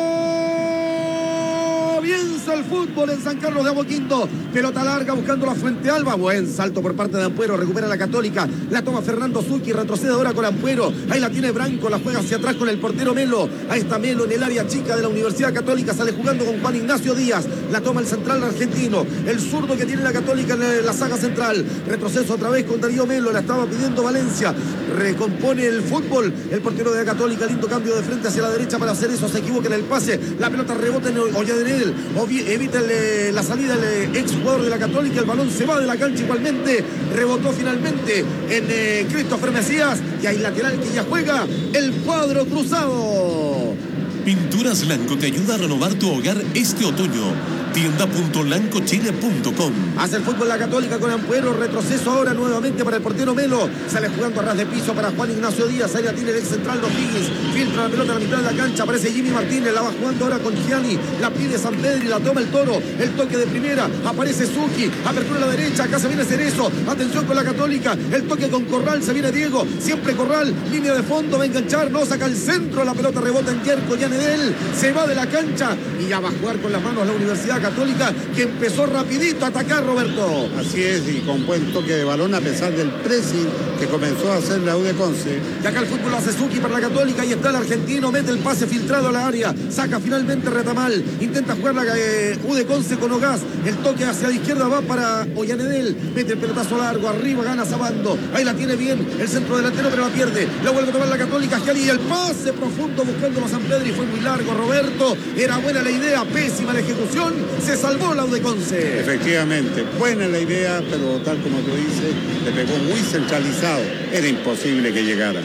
comienza el fútbol en San Carlos de Apoquindo. Pelota larga buscando la Fuentealba. Buen salto por parte de Ampuero. Recupera la Católica. La toma Fernando Zucchi. Retrocede ahora con Ampuero. Ahí la tiene Branco. La juega hacia atrás con el portero Melo. Ahí está Melo en el área chica de la Universidad Católica. Sale jugando con Juan Ignacio Díaz. La toma el central argentino. El zurdo que tiene la Católica en la saga central. Retroceso otra vez con Darío Melo. La estaba pidiendo Valencia. Recompone el fútbol. El portero de la Católica. Lindo cambio de frente hacia la derecha para hacer eso. Se equivoca en el pase. La pelota rebota en Olladenel. Evita el, la salida del ex jugador de la Católica. El balón se va de la cancha igualmente. Rebotó finalmente en eh, Christopher Mesías. Y hay lateral que ya juega el cuadro cruzado. Pinturas Lanco te ayuda a renovar tu hogar este otoño. tienda punto lanco chile punto com. Hace el fútbol la Católica con Ampuero. Retroceso ahora nuevamente para el portero Melo. Sale jugando a ras de piso para Juan Ignacio Díaz. Ahí la tiene el ex central Los Higgins. Filtra la pelota a la mitad de la cancha. Aparece Jimmy Martínez. La va jugando ahora con Gianni. La pide San Pedro y la toma el Toro. El toque de primera. Aparece Zucchi. Apertura a la derecha. Acá se viene Cerezo. Atención con la Católica. El toque con Corral. Se viene Diego. Siempre Corral. Línea de fondo. Va a enganchar. No saca el centro. La pelota rebota en Yerko. Yanedel. Se va de la cancha. Y ya va a jugar con las manos la Universidad Católica, que empezó rapidito a atacar, Roberto. Así es, y con buen toque de balón a pesar del pressing que comenzó a hacer la U de Conce. Y acá el fútbol hace Zucchi para la Católica. Y está el argentino, mete el pase filtrado a la área, saca finalmente Retamal, intenta jugar la eh, U de Conce con Ogaz. El toque hacia la izquierda va para Ollanedel, mete el pelotazo largo, arriba gana Sabando. Ahí la tiene bien el centro delantero, pero la pierde. La vuelve a tomar la Católica, Gianni, y el pase profundo buscando a San Pedro, y fue muy largo, Roberto. Era buena la idea, pésima la ejecución. Se salvó la U de Conce. Efectivamente, buena la idea, pero tal como tú dices, le pegó muy centralizado. Era imposible que llegara.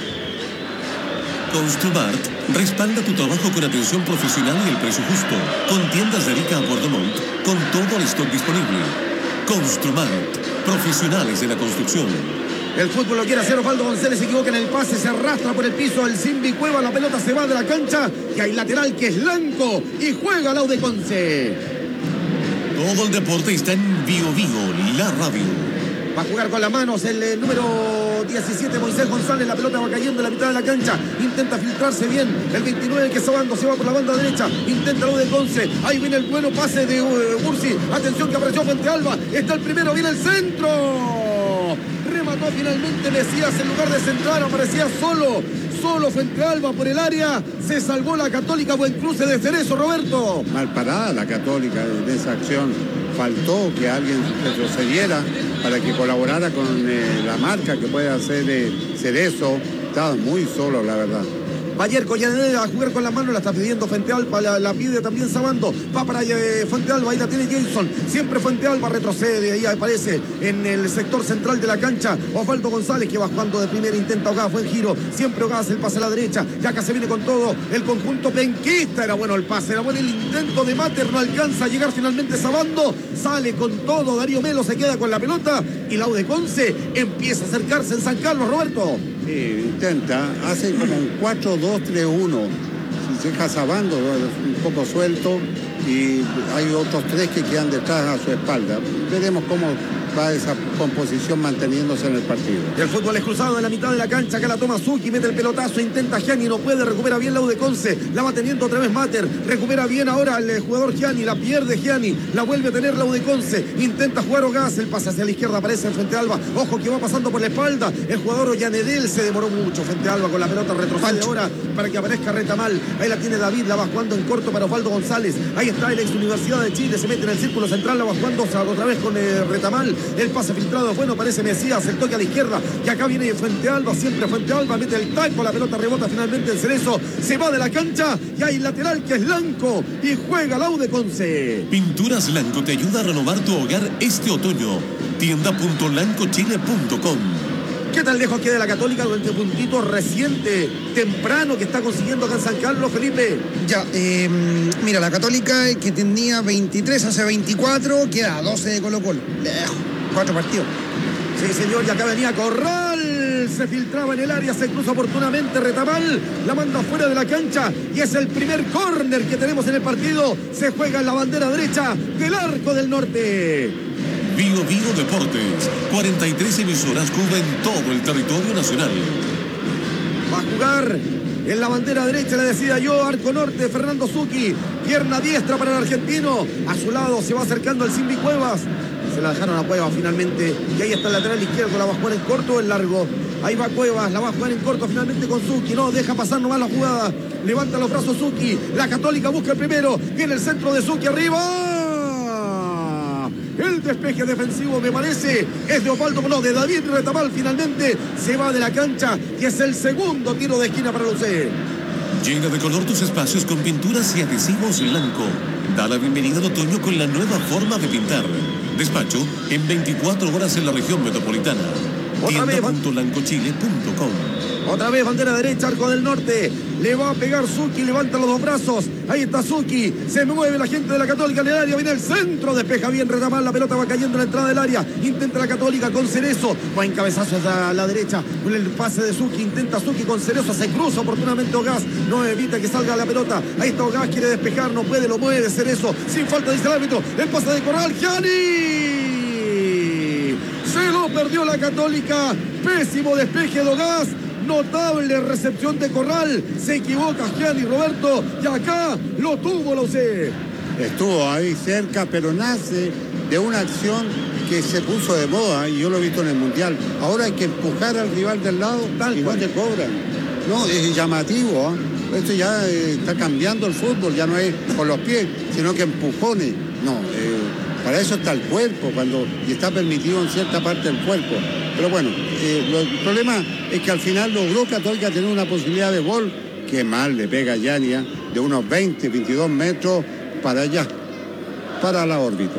Construmart respalda tu trabajo con atención profesional y el precio justo. Con tiendas de Arica a Bordemont, con todo el stock disponible. Construmart, profesionales de la construcción. El fútbol lo quiere hacer Osvaldo González, se equivoca en el pase, se arrastra por el piso el Simbi Cueva, la pelota se va de la cancha y hay lateral que es Lanco y juega la U de Conce. Todo el deporte está en Bio Bio, la radio. Va a jugar con las manos el eh, número diecisiete, Moisés González. La pelota va cayendo en la mitad de la cancha. Intenta filtrarse bien. El veintinueve, que Sabando se va por la banda derecha. Intenta lo de Conce. Ahí viene el bueno pase de uh, Bursi. Atención que apareció Fuentealba. Está el primero, viene el centro. Remató finalmente Mesías en lugar de centrar. Aparecía solo. Solo Fuentealba por el área. Se salvó la Católica. Buen cruce de Cerezo, Roberto. Mal parada la Católica en esa acción. Faltó que alguien retrocediera para que colaborara con eh, la marca que puede hacer eh, Cerezo. Estaba muy solo, la verdad. Ayer Collanera a jugar con las manos, la está pidiendo Fuentealba, la, la pide también Sabando, va para eh, Fuentealba, ahí la tiene Jason, siempre Fuentealba retrocede, ahí aparece en el sector central de la cancha Osvaldo González, que va jugando de primera, intenta Ogaz, buen giro, siempre Ogaz, el pase a la derecha, ya acá se viene con todo el conjunto penquista, era bueno el pase, era bueno el intento de Mater, no alcanza a llegar finalmente Sabando, sale con todo, Darío Melo se queda con la pelota y la U de Conce empieza a acercarse en San Carlos, Roberto. Sí, intenta, hace como un cuatro dos tres uno, se deja Sabando un poco suelto y hay otros tres que quedan detrás a su espalda. Veremos cómo va esa composición manteniéndose en el partido. El fútbol es cruzado en la mitad de la cancha. Acá la toma Zucchi, mete el pelotazo, intenta Gianni, no puede, recupera bien la U de Conce, la va teniendo otra vez Mater, recupera bien ahora el jugador Gianni, la pierde Gianni, la vuelve a tener la U de Conce, intenta jugar Ogaz, el pase hacia la izquierda, aparece en frente a Alba, ojo que va pasando por la espalda, el jugador Ollanedel se demoró mucho frente a Alba con la pelota, retrocede ahora para que aparezca Retamal, ahí la tiene David, la va jugando en corto para Osvaldo González, ahí está el ex Universidad de Chile, se mete en el círculo central, la va jugando otra vez con eh, Retamal, el pase filtrado, bueno, parece Mesías, el toque a la izquierda, y acá viene Fuente Alba, siempre Fuente Alba, mete el taco, la pelota rebota finalmente el Cerezo, se va de la cancha, y hay lateral que es Lanco, y juega la U de Conce. Pinturas Lanco te ayuda a renovar tu hogar este otoño. tienda punto lanco chile punto com. ¿Qué tal lejos queda la Católica con este puntito reciente, temprano que está consiguiendo acá en San Carlos, Felipe? Ya, eh, mira, la Católica que tenía veintitrés hace veinticuatro, queda a doce de Colo Colo. Lejos, cuatro partidos. Sí, señor, y acá venía Corral, se filtraba en el área, se cruza oportunamente Retamal, la manda fuera de la cancha y es el primer córner que tenemos en el partido. Se juega en la bandera derecha del Arco del Norte. Bio Bio Deportes, cuarenta y tres emisoras cubren todo el territorio nacional. Va a jugar en la bandera derecha, le decía yo, Arco Norte, Fernando Zucchi, pierna diestra para el argentino, a su lado se va acercando el Simbi Cuevas, se la dejaron a Cuevas finalmente, y ahí está el lateral izquierdo, la va a jugar en corto o en largo, ahí va Cuevas, la va a jugar en corto finalmente con Zucchi, no, deja pasar nomás la jugada, levanta los brazos Zucchi, la Católica busca el primero, viene el centro de Zucchi arriba. El despeje defensivo, me parece, es de Osvaldo, no, de David Retamal, finalmente se va de la cancha y es el segundo tiro de esquina para Lucé. Llena de color tus espacios con pinturas y adhesivos Lanco. Da la bienvenida al otoño con la nueva forma de pintar. Despacho en veinticuatro horas en la región metropolitana. tienda punto lanco chile punto com. Otra vez bandera derecha, Arco del Norte. Le va a pegar Zucchi, levanta los dos brazos. Ahí está Zucchi. Se mueve la gente de la Católica en el área. Viene el centro, despeja bien Retamal. La pelota va cayendo en la entrada del área. Intenta la Católica con Cerezo. Buen cabezazo a la derecha. Con el pase de Zucchi. Intenta Zucchi con Cerezo. Se cruza oportunamente Ogaz. No evita que salga la pelota. Ahí está Ogaz, quiere despejar. No puede, lo mueve Cerezo. Sin falta, dice el árbitro. El pase de Corral. ¡Gianni! Se lo perdió la Católica. Pésimo despeje de Ogaz. Notable recepción de Corral. Se equivoca Gianni, Roberto. Y acá lo tuvo la U C. Estuvo ahí cerca, pero nace de una acción que se puso de moda, y yo lo he visto en el Mundial. Ahora hay que empujar al rival del lado Tal y cual. No te cobran. No, es llamativo. ¿eh? Esto ya eh, está cambiando el fútbol. Ya no es con los pies, sino que empujones. No, eh, para eso está el cuerpo, cuando y está permitido en cierta parte del cuerpo. Pero bueno, eh, lo, el problema es que al final logró Católica tener una posibilidad de gol. Qué mal le pega a Gianni, ¿eh? De unos veinte, veintidós metros para allá, para la órbita.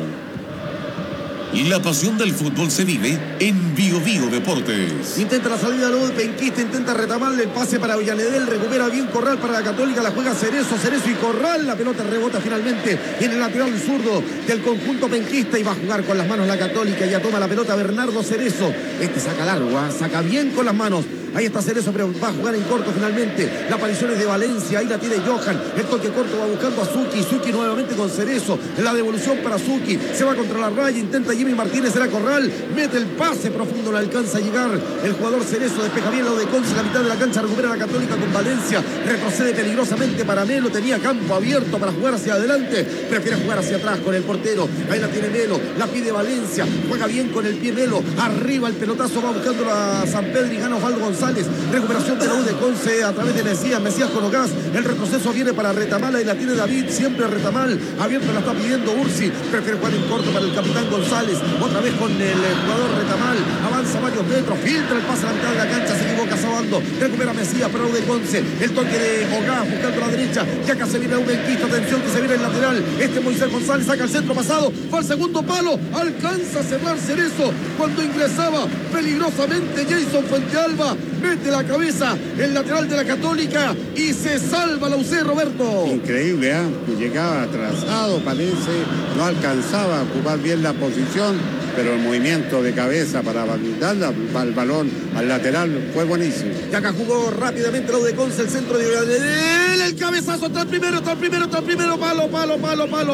Y la pasión del fútbol se vive en Bio Bio Deportes. Intenta la salida de Penquista, intenta retamarle el pase para Ollanedel, recupera bien Corral para la Católica, la juega Cerezo, Cerezo y Corral, la pelota rebota finalmente en el lateral zurdo del conjunto penquista y va a jugar con las manos la Católica, ya toma la pelota Bernardo Cerezo, este saca largo, ¿eh? Saca bien con las manos. Ahí está Cerezo, pero va a jugar en corto finalmente. La aparición es de Valencia, ahí la tiene Johan. El toque corto va buscando a Zucchi. Zucchi nuevamente con Cerezo. La devolución para Zucchi. Se va contra la raya, intenta Jimmy Martínez, era Corral. Mete el pase profundo, no alcanza a llegar. El jugador Cerezo despeja bien lado de Conce, la mitad de la cancha, recupera la Católica con Valencia. Retrocede peligrosamente para Melo. Tenía campo abierto para jugar hacia adelante. Prefiere jugar hacia atrás con el portero. Ahí la tiene Melo, la pide Valencia. Juega bien con el pie Melo. Arriba el pelotazo va buscando a San Pedro y gana Osvaldo González. Recuperación de la U de Conce a través de Mesías, Mesías con Ogaz, el retroceso viene para Retamal y la tiene David, siempre Retamal, abierto la está pidiendo Ursi, prefiere jugar en corto para el capitán González, otra vez con el jugador Retamal, avanza varios metros, filtra el pase a la mitad de la cancha, se equivoca Sabando, recupera Mesías para la U de Conce, el toque de Ogaz buscando la derecha, y acá se viene la U de Quito, atención que se viene el lateral, este Moisés González saca el centro pasado, va al segundo palo, alcanza a cerrar Cerezo, cuando ingresaba peligrosamente Jason Fuentealba, mete la cabeza el lateral de la Católica y se salva la U C, Roberto. Increíble, ¿eh? Llegaba atrasado, parece, no alcanzaba a ocupar bien la posición, pero el movimiento de cabeza para darle al balón al lateral fue buenísimo. Y acá jugó rápidamente la U de Conce, el centro de Granadel, el cabezazo, está el primero, está el primero, está el primero, palo, palo, palo, palo.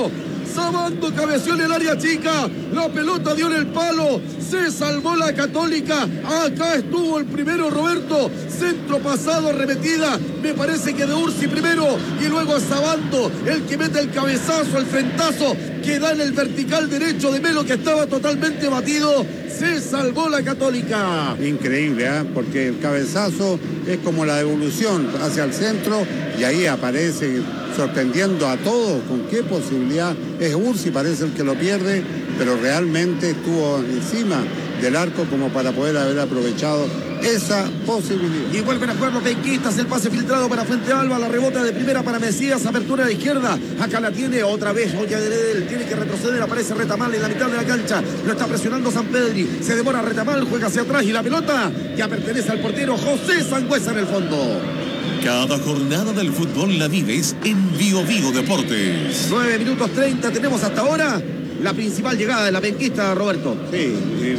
Sabando cabeció en el área chica. La pelota dio en el palo. Se salvó la Católica. Acá estuvo el primero Roberto. Centro pasado, arremetida. Me parece que de Ursi primero. Y luego a Sabando, el que mete el cabezazo, el frentazo, que da en el vertical derecho de Melo, que estaba totalmente batido. Se salvó la Católica. Increíble, ¿eh? Porque el cabezazo es como la devolución hacia el centro y ahí aparece sorprendiendo a todos. ¿Con qué posibilidad? Es Ursi, parece el que lo pierde, pero realmente estuvo encima del arco como para poder haber aprovechado esa posibilidad. Y vuelven a jugar los penquistas, el pase filtrado para Fuente Alba, la rebota de primera para Mesías, apertura a la izquierda, acá la tiene otra vez Olladedel, tiene que retroceder, aparece Retamal en la mitad de la cancha, lo está presionando San Pedri, se demora Retamal, juega hacia atrás y la pelota ya pertenece al portero José Sangüesa en el fondo. Cada jornada del fútbol la vives en Bio Bio Deportes. nueve minutos treinta tenemos hasta ahora la principal llegada de la penquista, Roberto. Sí,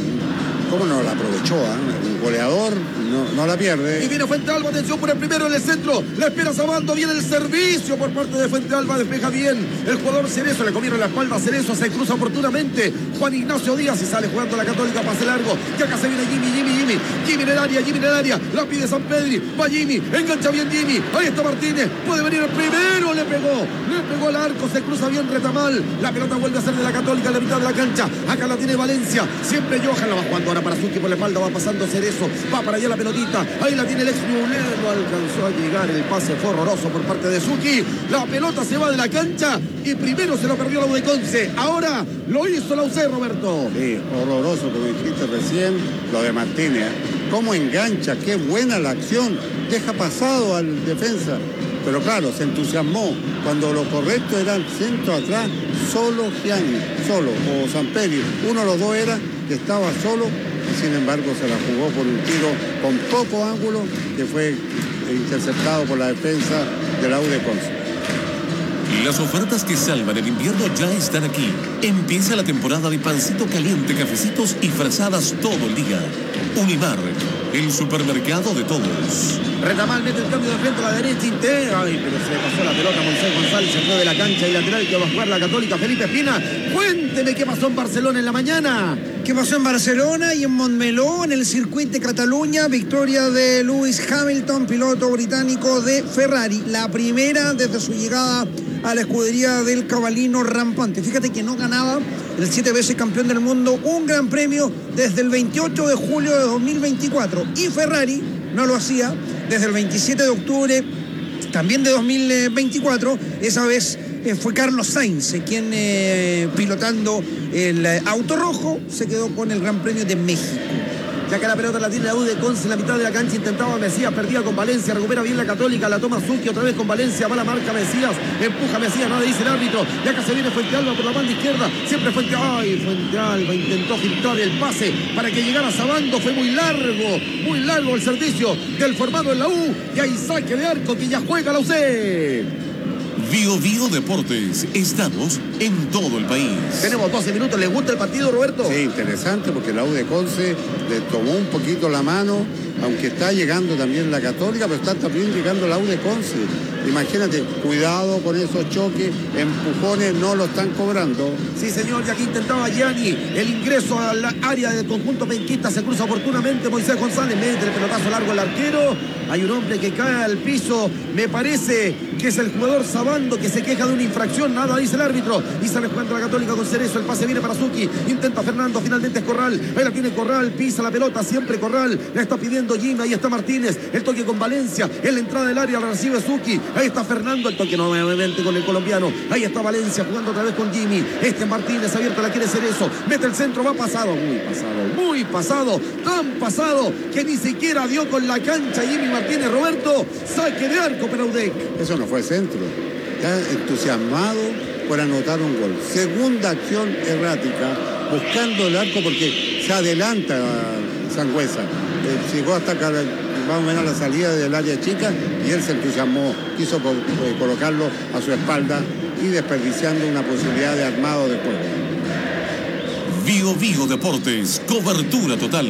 cómo no la aprovechó, ¿eh? Un goleador no, no la pierde. Y viene Fuente Alba, atención por el primero en el centro, la espera Sabando, viene el servicio por parte de Fuente Alba, despeja bien el jugador Cerezo, le comieron la espalda a Cerezo, se cruza oportunamente Juan Ignacio Díaz y sale jugando la Católica, pase largo, y acá se viene Jimmy, Jimmy, Jimmy, Jimmy en el área, Jimmy en el área, la pide San Pedri, va Jimmy, engancha bien Jimmy, ahí está Martínez, puede venir el primero, le pegó, le pegó al arco, se cruza bien Retamal, la pelota vuelve a ser de la Católica en la mitad de la cancha, acá la tiene Valencia, siempre Johan, la va jugando ahora para Suki por la espalda, va pasando Cerezo, va para allá la pelotita, ahí la tiene el ex Nubler, no alcanzó a llegar, el pase fue horroroso por parte de Suki, la pelota se va de la cancha y primero se lo perdió la U de Conce, ahora lo hizo la U C, Roberto. Sí, horroroso, como dijiste recién, lo de Martínez, cómo engancha, qué buena la acción, deja pasado al defensa, pero claro, se entusiasmó, cuando lo correcto era el centro atrás, solo Gianni, solo, o San Pedro, uno de los dos era que estaba solo, y sin embargo se la jugó por un tiro con poco ángulo que fue interceptado por la defensa de la U de Conce. Las ofertas que salvan el invierno ya están aquí. Empieza la temporada de pancito caliente, cafecitos y frazadas todo el día. Unimar, el supermercado de todos. Retamal mete el cambio de frente a la derecha, Inte. Ay, pero se le pasó la pelota a Moisés González, se fue de la cancha y lateral que va a jugar la Católica, Felipe Espina. Cuénteme qué pasó en Barcelona en la mañana. ¿Qué pasó en Barcelona y en Montmeló, en el circuito de Cataluña? Victoria de Lewis Hamilton, piloto británico de Ferrari. La primera desde su llegada a la escudería del cabalino rampante. Fíjate que no ganaba el siete veces campeón del mundo un gran premio desde el veintiocho de julio de dos mil veinticuatro. Y Ferrari no lo hacía desde el veintisiete de octubre también de dos mil veinticuatro. Esa vez eh, fue Carlos Sainz eh, quien eh, pilotando el eh, auto rojo se quedó con el Gran Premio de México. Ya que la pelota la tiene la U de Conce en la mitad de la cancha, intentaba Mesías, perdía con Valencia, recupera bien la Católica, la toma Zucchi otra vez con Valencia, va la marca Mesías, empuja Mesías, nada dice el árbitro, y acá se viene Fuente Alba por la banda izquierda, siempre Fuente, ay, Fuente Alba intentó filtrar el pase para que llegara Sabando, fue muy largo, muy largo el servicio del formado en la U, y hay saque de arco que ya juega la U C. Bio Bio Deportes, estamos en todo el país. Tenemos doce minutos, ¿les gusta el partido, Roberto? Sí, interesante porque la U de Conce le tomó un poquito la mano, aunque está llegando también la Católica, pero está también llegando la U de Conce. Imagínate, cuidado con esos choques, empujones no lo están cobrando. Sí, señor, y aquí intentaba Gianni el ingreso al área del conjunto penquista, se cruza oportunamente Moisés González, mete el pelotazo largo al arquero, hay un hombre que cae al piso, me parece que es el jugador Sabando que se queja de una infracción, nada dice el árbitro, y sale jugando la Católica con Cerezo, el pase viene para Zucchi, intenta Fernando, finalmente es Corral, ahí la tiene Corral, pisa la pelota, siempre Corral, la está pidiendo Jimmy, ahí está Martínez, el toque con Valencia, en la entrada del área la recibe Zucchi, ahí está Fernando, el toque nuevamente con el colombiano, ahí está Valencia jugando otra vez con Jimmy, este Martínez abierto, la quiere Cerezo, mete el centro, va pasado, muy pasado, muy pasado, tan pasado que ni siquiera dio con la cancha Jimmy Martínez. Roberto, saque de arco para U D E C. Eso no fue centro, está entusiasmado por anotar un gol. Segunda acción errática, buscando el arco porque se adelanta Sangüesa, eh, llegó hasta acá, vamos a ver a la salida del área chica y él se entusiasmó, quiso co eh, colocarlo a su espalda y desperdiciando una posibilidad de armado de juego. Bio Bio Deportes, cobertura total.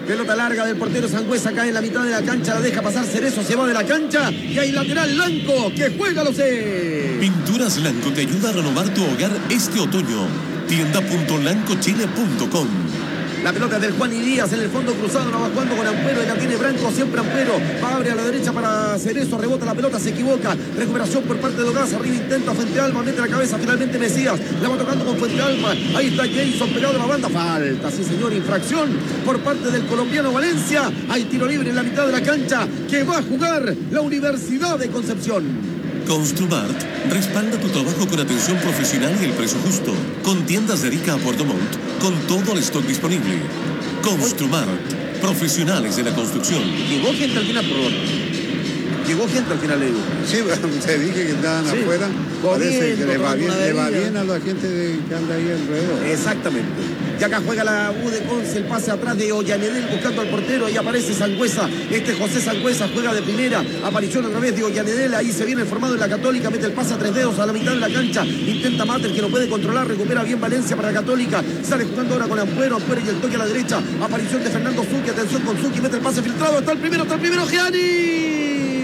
Pelota larga del portero Sangüesa, cae en la mitad de la cancha, la deja pasar Cerezo, se va de la cancha y hay lateral Lanco que juega lo sé. Pinturas Lanco te ayuda a renovar tu hogar este otoño. tienda punto lanco chile punto com. La pelota del Juan y Díaz en el fondo cruzado, la va jugando con Ampuero y la tiene Branco, siempre Ampuero. Va a abrir a la derecha para Cerezo, rebota la pelota, se equivoca. Recuperación por parte de Ogaz, arriba intenta Fuente Alba, mete la cabeza finalmente Mesías. La va tocando con Fuente Alba. Ahí está Jason pegado a la banda. Falta, sí señor, infracción por parte del colombiano Valencia. Hay tiro libre en la mitad de la cancha que va a jugar la Universidad de Concepción. Construmart respalda tu trabajo con atención profesional y el precio justo. Con tiendas de Arica a Puerto Montt, con todo el stock disponible. Construmart, profesionales de la construcción. Llegó gente al final, por favor. Llegó gente al final, le digo. Sí, te dije que estaban Sí. afuera. Parece Comiendo, que le va bien, tomando le una va bebida. bien a la gente de- que anda ahí alrededor. Exactamente. Y acá juega la U de Conce, el pase atrás de Ollanedel buscando al portero. Ahí aparece Sangüesa. Este José Sangüesa juega de primera. Aparición a través de Ollanedel. Ahí se viene formado en la Católica. Mete el pase a tres dedos a la mitad de la cancha. Intenta Mater que lo puede controlar. Recupera bien Valencia para la Católica. Sale jugando ahora con Ampuero. Ampuero y el toque a la derecha. Aparición de Fernando Zucchi. Atención con Zucchi. Mete el pase filtrado. Está el primero, está el primero. Gianni.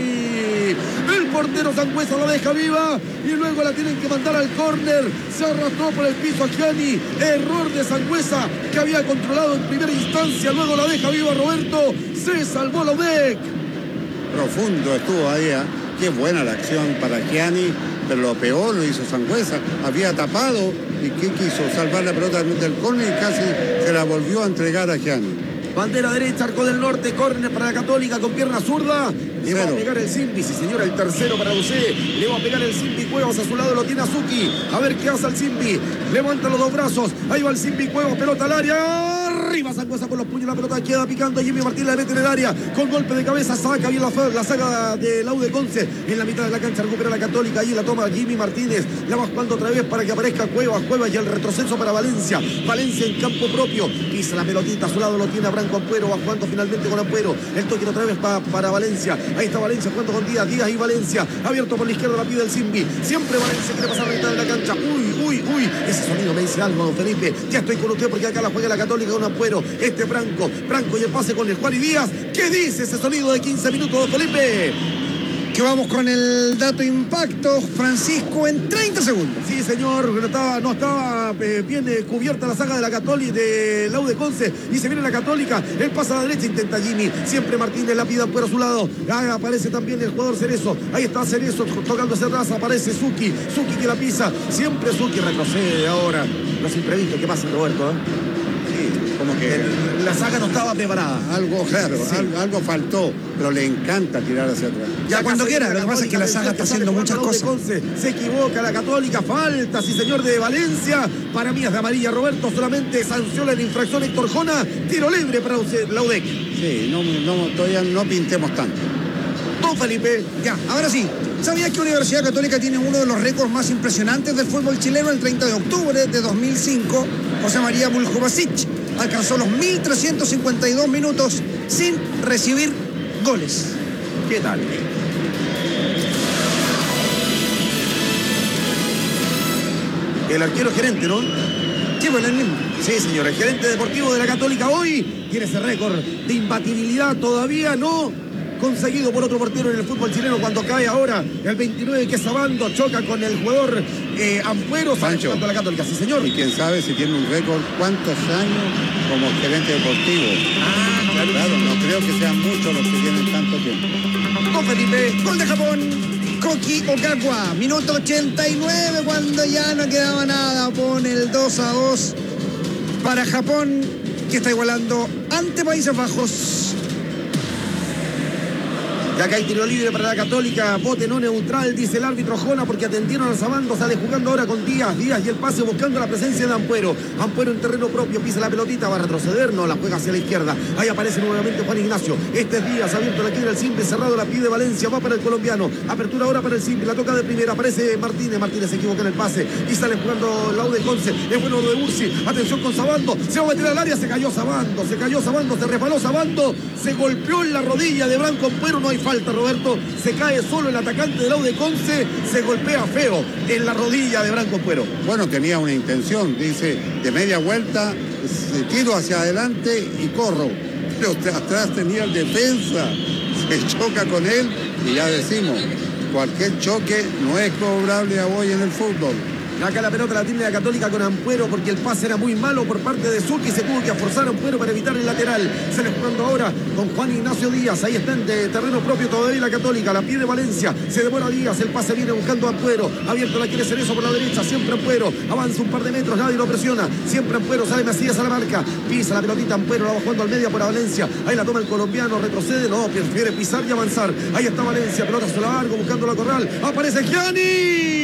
El portero Sangüesa la deja viva y luego la tienen que mandar al córner. Se arrastró por el piso a Gianni. Error de Sangüesa que había controlado en primera instancia. Luego la deja viva Roberto. Se salvó Laudec. Profundo estuvo ahí. ¿eh? Qué buena la acción para Gianni, pero lo peor lo hizo Sangüesa. Había tapado y ¿qué quiso? Salvar la pelota del córner y casi se la volvió a entregar a Gianni. Bandera derecha, arco del norte, córner para la Católica con pierna zurda. Le va a Cero. pegar el Simpi, sí señora, el tercero para U C. Le va a pegar el Simpi Cuevas, a su lado lo tiene Azuki. A ver qué hace el Simpi. Levanta los dos brazos. Ahí va el Simpi Cuevas, pelota al área. Arriba Sangüesa con los puños, la pelota queda picando. Jimmy Martín la mete en el área. Con golpe de cabeza saca bien la, la saga de Lau de Conce. En la mitad de la cancha recupera la Católica. Ahí la toma Jimmy Martínez. La va jugando otra vez para que aparezca Cuevas. Cuevas y el retroceso para Valencia. Valencia en campo propio. Pisa la pelotita, a su lado lo tiene a Branco Ampuero. Va jugando finalmente con Ampuero. El toque otra vez pa, para Valencia. Ahí está Valencia jugando con Díaz. Díaz y Valencia. Abierto por la izquierda la pide el Simbi. Siempre Valencia quiere pasar la mitad de la cancha. Uy, uy, uy. Ese sonido me dice algo, don Felipe. Ya estoy con usted porque acá la juega la Católica con Ampuero. Este Branco. Branco y el pase con el Juan y Díaz. ¿Qué dice ese sonido de quince minutos, don Felipe? Que vamos con el dato impacto, Francisco, en treinta segundos. Sí, señor, no estaba, no estaba eh, bien eh, cubierta la saga de la Católica, de Lau de Conce, y se viene la Católica, él pasa a la derecha, intenta Jimmy, siempre Martínez la pida por a su lado, ahí aparece también el jugador Cerezo, ahí está Cerezo tocando hacia atrás, aparece Zucchi, Zucchi que la pisa, siempre Zucchi retrocede ahora, los imprevistos que pasan, Roberto, ¿eh? Como que la saga no estaba preparada. Algo, claro, Sí. algo, algo faltó, pero le encanta tirar hacia atrás. Ya cuando se quiera, viene lo que pasa es que la saga está haciendo muchas Lau de cosas. Conce, se equivoca la Católica, falta, sí señor, de Valencia. Para mí es de amarilla, Roberto, solamente sanciona la infracción Héctor Jona. Tiro libre para Laudec. Sí, no, no, todavía no pintemos tanto. Don Felipe. Ya, ahora sí. ¿Sabías que Universidad Católica tiene uno de los récords más impresionantes del fútbol chileno? El treinta de octubre de dos mil cinco, José María Buljubasic alcanzó los mil trescientos cincuenta y dos minutos sin recibir goles. ¿Qué tal? El arquero gerente, ¿no? Sí, bueno, el mismo. Sí, señor, el gerente deportivo de la Católica hoy tiene ese récord de imbatibilidad, todavía no conseguido por otro portero en el fútbol chileno. Cuando cae ahora el veintinueve, que es Sabando, choca con el jugador eh, Ampuero, sale Pancho. jugando a la Católica, sí señor. Y quién sabe si tiene un récord, cuántos años como gerente deportivo. Ah, claro. Claro, no creo que sean muchos los que tienen tanto tiempo. Don Felipe. Gol de Japón, Koki Okagwa, minuto ochenta y nueve, cuando ya no quedaba nada, pone el dos a dos para Japón, que está igualando ante Países Bajos. Ya que hay tiro libre para la Católica, bote no neutral, dice el árbitro Jona, porque atendieron a Sabando, sale jugando ahora con Díaz, Díaz y el pase buscando la presencia de Ampuero. Ampuero en terreno propio, pisa la pelotita, va a retroceder, no, la juega hacia la izquierda. Ahí aparece nuevamente Juan Ignacio. Este es Díaz, abierto la quiere el Simple, cerrado la pide Valencia, va para el colombiano. Apertura ahora para el Simple, la toca de primera, aparece Martínez, Martínez se equivoca en el pase y sale jugando Lau de Conce. Es bueno lo de Ursi, atención con Sabando, se va a meter al área, se cayó Sabando, se cayó Sabando, se resbaló Sabando, se golpeó en la rodilla de Branco Ampuero, no hay falta, Roberto, se cae solo el atacante de Lau de Conce, se golpea feo en la rodilla de Branco Ampuero. Bueno, tenía una intención, dice, de media vuelta, tiro hacia adelante y corro. pero atrás tenía el defensa, se choca con él y ya decimos, cualquier choque no es cobrable hoy en el fútbol. Acá la pelota la tiene la Católica con Ampuero porque el pase era muy malo por parte de Zucchi. Se tuvo que forzar a Ampuero para evitar el lateral. Se le jugando ahora con Juan Ignacio Díaz. Ahí está en de terreno propio todavía la Católica. La pide Valencia. Se demora Díaz. El pase viene buscando a Ampuero. Abierto la quiere Cerezo por la derecha. Siempre Ampuero. Avanza un par de metros. Nadie lo presiona. Siempre Ampuero. Sale Macías a la marca. Pisa la pelotita Ampuero. La va jugando al medio para Valencia. Ahí la toma el colombiano. Retrocede. No, prefiere pisar y avanzar. Ahí está Valencia. Pelota se la largo buscando la Corral. Aparece Gianni.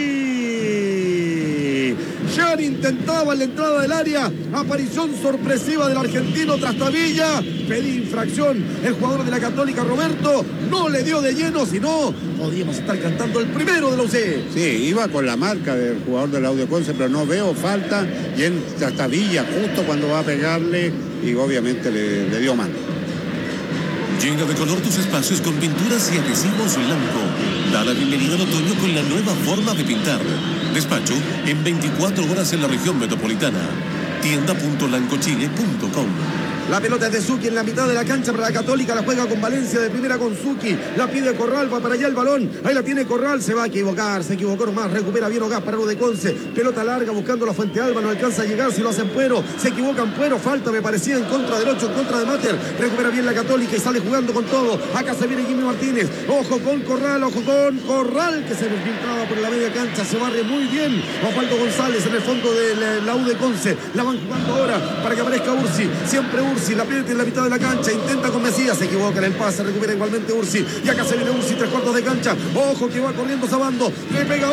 Gianni intentaba la entrada del área, aparición sorpresiva del argentino Trastavilla, pedí infracción el jugador de la Católica Roberto, no le dio de lleno, sino podíamos estar cantando el primero de la U C. Sí, iba con la marca del jugador de la U D Conce, pero no veo falta, y en Trastavilla justo cuando va a pegarle y obviamente le, le dio mano. Llena de color tus espacios con pinturas y adhesivos blanco. Da la bienvenida al otoño con la nueva forma de pintar. Despacho en veinticuatro horas en la región metropolitana. tienda punto lancochile punto com. La pelota es de Zucchi en la mitad de la cancha para la Católica, la juega con Valencia de primera con Zucchi, la pide Corral, va para allá el balón, ahí la tiene Corral, se va a equivocar, se equivocó nomás, recupera bien Ogas para U D Conce, pelota larga buscando la Fuente Alba, no alcanza a llegar, si lo hace Ampuero, se equivoca Ampuero, falta me parecía en contra del ocho, en contra de Mater, recupera bien la Católica y sale jugando con todo, acá se viene Jimmy Martínez, ojo con Corral, ojo con Corral, que se filtraba por la media cancha, se barre muy bien, Osvaldo González en el fondo de la, la U D Conce, la van jugando ahora para que aparezca Ursi, siempre Ursi, la pierde en la mitad de la cancha, intenta con Mesías, se equivoca en el pase, recupera igualmente Ursi, y acá se viene Ursi, tres cuartos de cancha, ojo que va corriendo Sabando, le pega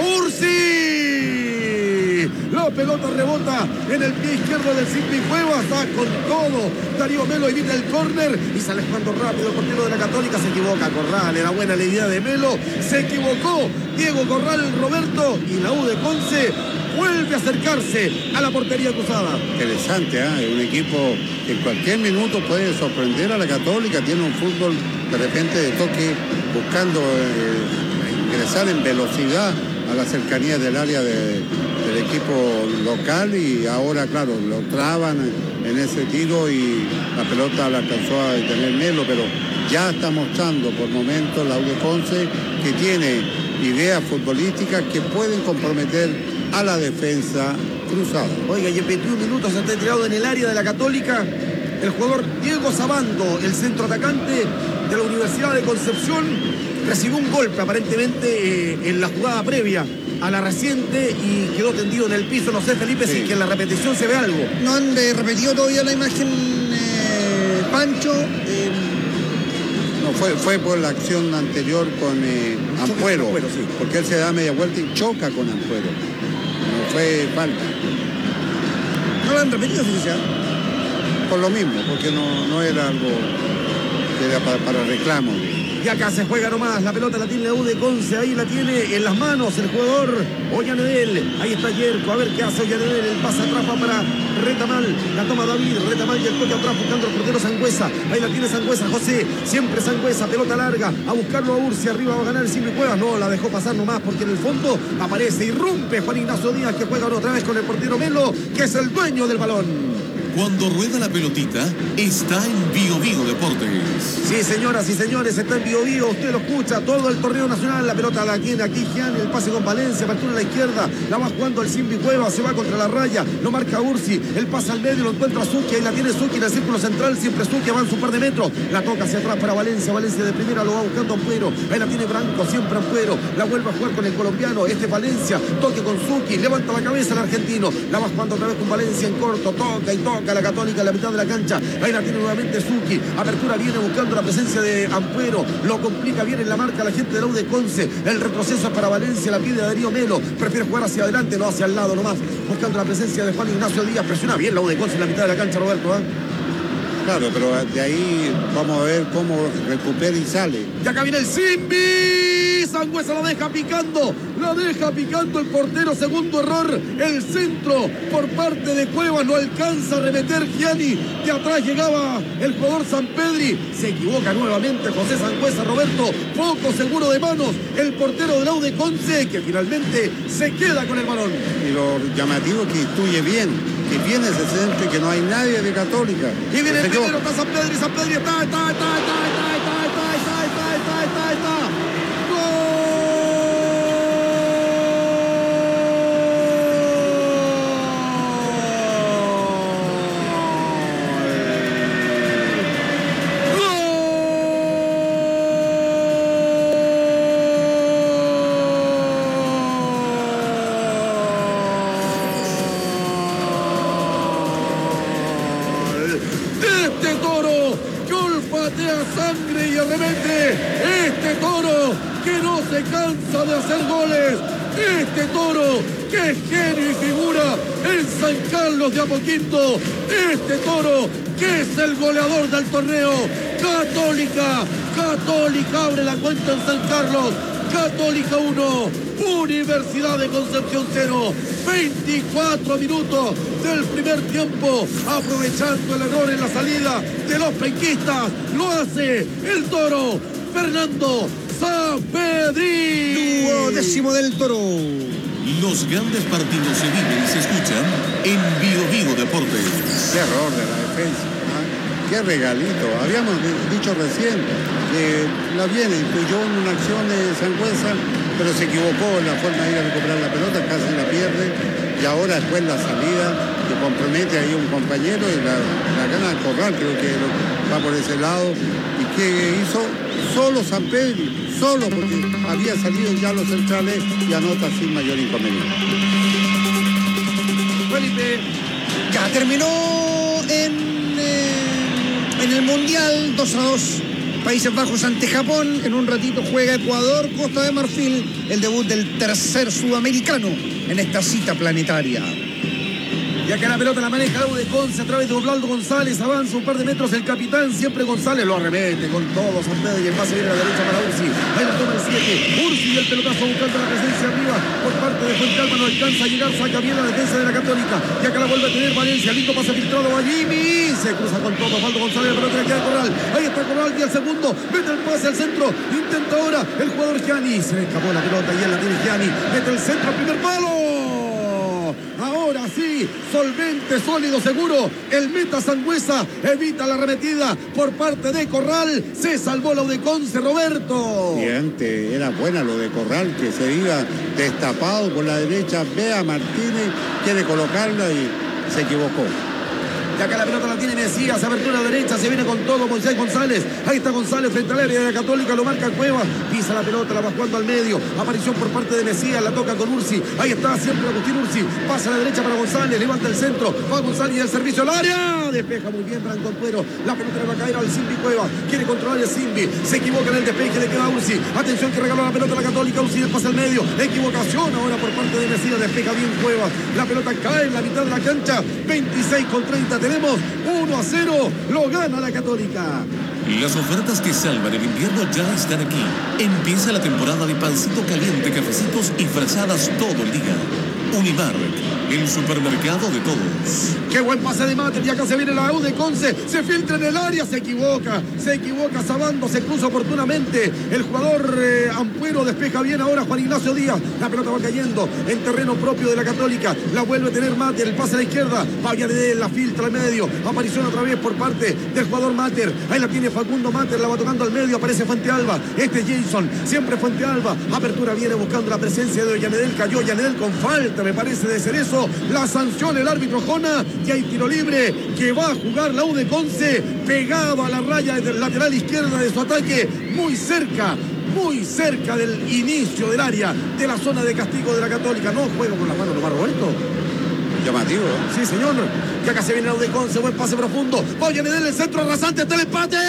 Ursi, la pelota rebota en el pie izquierdo del Simpi Cuevas, está con todo, Darío Melo evita el córner y sale jugando rápido el portero de la Católica, se equivoca Corral, era buena la idea de Melo, se equivocó Diego Corral, Roberto, y la U de Conce vuelve a acercarse a la portería cruzada. Interesante, ¿eh? Es un equipo que en cualquier minuto puede sorprender a la Católica, tiene un fútbol de repente de toque, buscando eh, ingresar en velocidad a la cercanía del área de, del equipo local, y ahora, claro, lo traban en ese tiro y la pelota la alcanzó a detener Melo, pero ya está mostrando por momentos la U de Conce que tiene ideas futbolísticas que pueden comprometer a la defensa cruzada. Oiga, y en veintiún minutos está entregado en el área de la Católica el jugador Diego Sabando, el centro atacante de la Universidad de Concepción, recibió un golpe aparentemente eh, en la jugada previa a la reciente y quedó tendido en el piso. No sé, Felipe, sí, si que en la repetición se ve algo. No han de repetido todavía la imagen, eh, Pancho. Eh, No, fue, fue por la acción anterior con eh, Ampuero, con Ampuero, sí. Porque él se da media vuelta y choca con Ampuero. No fue falta. No lo han repetido, fíjese. Por lo mismo, porque no, no era algo que era para, para reclamo. Y acá se juega nomás, la pelota la tiene la U de Conce, ahí la tiene en las manos el jugador Ollanedel, ahí está Yerko, a ver qué hace Ollanedel, el pase atrás va para Retamal, la toma David, Retamal y el toque atrás buscando el portero Sangüesa, ahí la tiene Sangüesa, José, siempre Sangüesa, pelota larga, a buscarlo a Ursi, arriba va a ganar el Simple Cuevas, no, la dejó pasar nomás porque en el fondo aparece, irrumpe Juan Ignacio Díaz que juega otra vez con el portero Melo, que es el dueño del balón. Cuando rueda la pelotita, está en Bio Bio Deportes. Sí, señoras y señores, está en Bio Bio, usted lo escucha, todo el torneo nacional, la pelota la tiene aquí Gianni, el pase con Valencia, apertura a la izquierda, la va jugando el Simbi Cueva, se va contra la raya, lo marca Ursi, el pase al medio, lo encuentra Zucchi, ahí la tiene Zucchi en el círculo central, siempre Zucchi avanza un par de metros, la toca hacia atrás para Valencia, Valencia de primera, lo va buscando Ampuero, ahí la tiene Branco, siempre Ampuero, la vuelve a jugar con el colombiano, este Valencia, toque con Zucchi, levanta la cabeza el argentino, la va jugando otra vez con Valencia en corto, toca y toca la Católica en la mitad de la cancha, ahí la tiene nuevamente Zucchi, apertura viene buscando la presencia de Ampuero, lo complica bien en la marca la gente de la U de Conce, el retroceso es para Valencia, la pide Darío Melo, prefiere jugar hacia adelante, no hacia el lado nomás, buscando la presencia de Juan Ignacio Díaz, presiona bien la U de Conce en la mitad de la cancha, Roberto, ¿eh? Claro, pero de ahí vamos a ver cómo recupera y sale. Y acá viene el Simbi, Sangüesa la deja picando, la deja picando el portero, segundo error, el centro por parte de Cuevas, no alcanza a remeter Gianni, que atrás llegaba el jugador Sampedri, se equivoca nuevamente José Sangüesa, Roberto, poco seguro de manos, el portero de la U de Conce, que finalmente se queda con el balón. Y lo llamativo es que instruye bien, que viene ese centro y que no hay nadie de Católica. Y viene el Se primero, equivoca. está San Pedro y San Pedro está, está, está, está, está, está, está, está, está, está, está, está. Este toro que olfatea sangre y arremete, este toro que no se cansa de hacer goles, este toro que es genio y figura en San Carlos de Apoquindo, este toro que es el goleador del torneo. Católica, Católica abre la cuenta en San Carlos, Católica uno, Universidad de Concepción cero. veinticuatro minutos del primer tiempo, aprovechando el error en la salida de los penquistas, lo hace el toro Fernando Sampedri. Duodécimo del Toro. Los grandes partidos se viven y se escuchan en Bio Vigo Deportes. Qué error de la defensa. ¿Ah? Qué regalito. Habíamos dicho recién que la viene, incluyó en una acción de Sangüesa, pero se equivocó en la forma de ir a recuperar la pelota, casi la pierde, y ahora después la salida que compromete ahí a un compañero y la, la gana de Corral, creo que va por ese lado. ¿Y qué hizo? Solo San Pedro, solo porque había salido ya los centrales y anota sin mayor inconveniente. Felipe, ya terminó en, eh, en el Mundial dos a dos. Países Bajos ante Japón. En un ratito juega Ecuador, Costa de Marfil, el debut del tercer sudamericano en esta cita planetaria. Y acá la pelota la maneja la U de Conce a través de Osvaldo González, avanza un par de metros el capitán, siempre González lo arremete con todo San Pedro y el pase viene a la derecha para Ursi, ahí la toma el siete, Ursi y el pelotazo buscando la presencia arriba por parte de Fuente Alba, no alcanza a llegar, saca bien la defensa de la Católica, y acá la vuelve a tener Valencia, lindo pase filtrado a Jimmy, se cruza con todo Osvaldo González, la pelota le queda a Corral, ahí está Corral y al segundo, mete el pase al centro, intenta ahora el jugador Gianni, se le escapó la pelota y él la tiene Gianni, mete el centro, primer palo. Ahora sí, solvente, sólido, seguro. El meta Sangüesa evita la arremetida por parte de Corral. Se salvó la U de Conce, Roberto. Bien, te- era buena lo de Corral, que se iba destapado por la derecha. Ve a Martínez, quiere colocarla y se equivocó. Y acá la pelota la tiene Mesías, abertura derecha, se viene con todo Moisés González. Ahí está González frente al área de la Católica, lo marca Cuevas, pisa la pelota, la va jugando al medio. Aparición por parte de Mesías, la toca con Ursi. Ahí está siempre Agustín Ursi, pasa a la derecha para González, levanta el centro, va González y el servicio al área. Despeja muy bien Branco Cuero, la pelota le va a caer al Simbi Cuevas, quiere controlar el Simbi, se equivoca en el despeje, le queda a Ursi. Atención que regaló la pelota a la Católica, Ursi le pasa al medio. Equivocación ahora por parte de Mesías, despeja bien Cuevas. La pelota cae en la mitad de la cancha, veintiséis con treinta tenemos. uno a cero, lo gana la Católica. Las ofertas que salvan el invierno ya están aquí. Empieza la temporada de pancito caliente, cafecitos y frazadas todo el día. Unimar, el supermercado de todos. Qué buen pase de Mater, y acá se viene la U de Conce, se filtra en el área, se equivoca, se equivoca Sabando, se cruza oportunamente, el jugador eh, Ampuero despeja bien ahora Juan Ignacio Díaz, la pelota va cayendo en terreno propio de la Católica, la vuelve a tener Mater, el pase a la izquierda, vaya de la filtra al medio, aparición otra vez por parte del jugador Mater, ahí la tiene Facundo Mater, la va tocando al medio, aparece Fuente Alba, este es Jason, siempre Fuente Alba, apertura viene buscando la presencia de Ollanedel, cayó Ollanedel con falta, me parece de Cerezo, la sanción el árbitro Jona, y hay tiro libre que va a jugar la U de Conce, pegado a la raya del lateral izquierda de su ataque, muy cerca, muy cerca del inicio del área, de la zona de castigo de la Católica. No juega con la mano nomás, Roberto. Llamativo. Sí, señor. Y acá se viene la U de Conce, buen pase profundo. Oye, le el centro rasante, está el empate.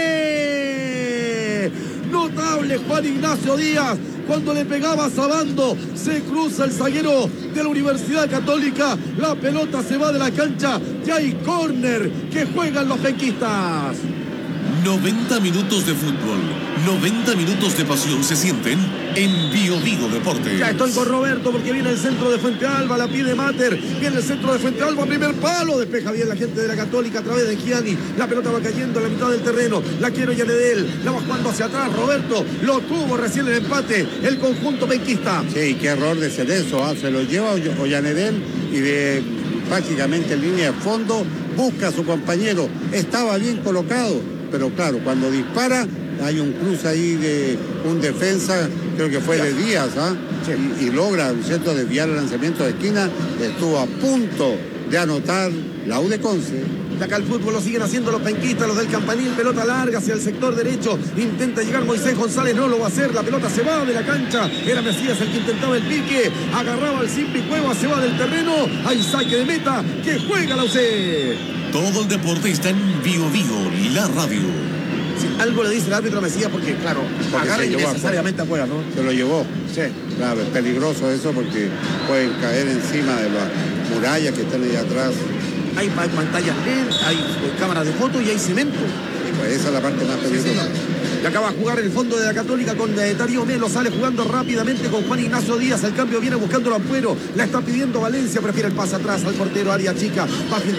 Notable Juan Ignacio Díaz. Cuando le pegaba a Sabando, se cruza el zaguero de la Universidad Católica. La pelota se va de la cancha y hay córner que juegan los penquistas. noventa minutos de fútbol, noventa minutos de pasión se sienten en Bio Vigo Deportes. Ya estoy con Roberto porque viene el centro de Fuente Alba, la pide Mater, viene el centro de Fuente Alba, primer palo, despeja bien la gente de la Católica a través de Gianni, la pelota va cayendo en la mitad del terreno, la quiere Yanedel, la va jugando hacia atrás, Roberto, lo tuvo recién el empate, el conjunto penquista. Sí, qué error de Cerezo, ¿ah? Se lo lleva Ollanedel y de prácticamente en línea de fondo, busca a su compañero, estaba bien colocado, pero claro, cuando dispara hay un cruce ahí de un defensa, creo que fue de Díaz, ¿ah? y, y logra, ¿cierto?, desviar el lanzamiento de esquina, estuvo a punto de anotar la U de Conce. De acá el fútbol lo siguen haciendo los penquistas, los del Campanil, pelota larga hacia el sector derecho, intenta llegar Moisés González, no lo va a hacer, la pelota se va de la cancha, era Mesías el que intentaba el pique, agarraba al Simpi Cueva, se va del terreno, hay saque de meta, que juega la U C. Todo el deporte está en Vivo Vivo, la radio. Sí, algo le dice el árbitro a Mesías porque, claro, porque agarra se innecesariamente afuera, ¿no? Se lo llevó. Sí. Claro, es peligroso eso porque pueden caer encima de las murallas que están ahí atrás. Hay pantallas L E D, hay cámaras de fotos y hay cemento. Pues esa es la parte más peligrosa. Y acaba de jugar el fondo de la Católica con eh, Darío Melo, sale jugando rápidamente con Juan Ignacio Díaz, el cambio viene buscando el Ampuero, la está pidiendo Valencia, prefiere el pase atrás al portero, área chica, va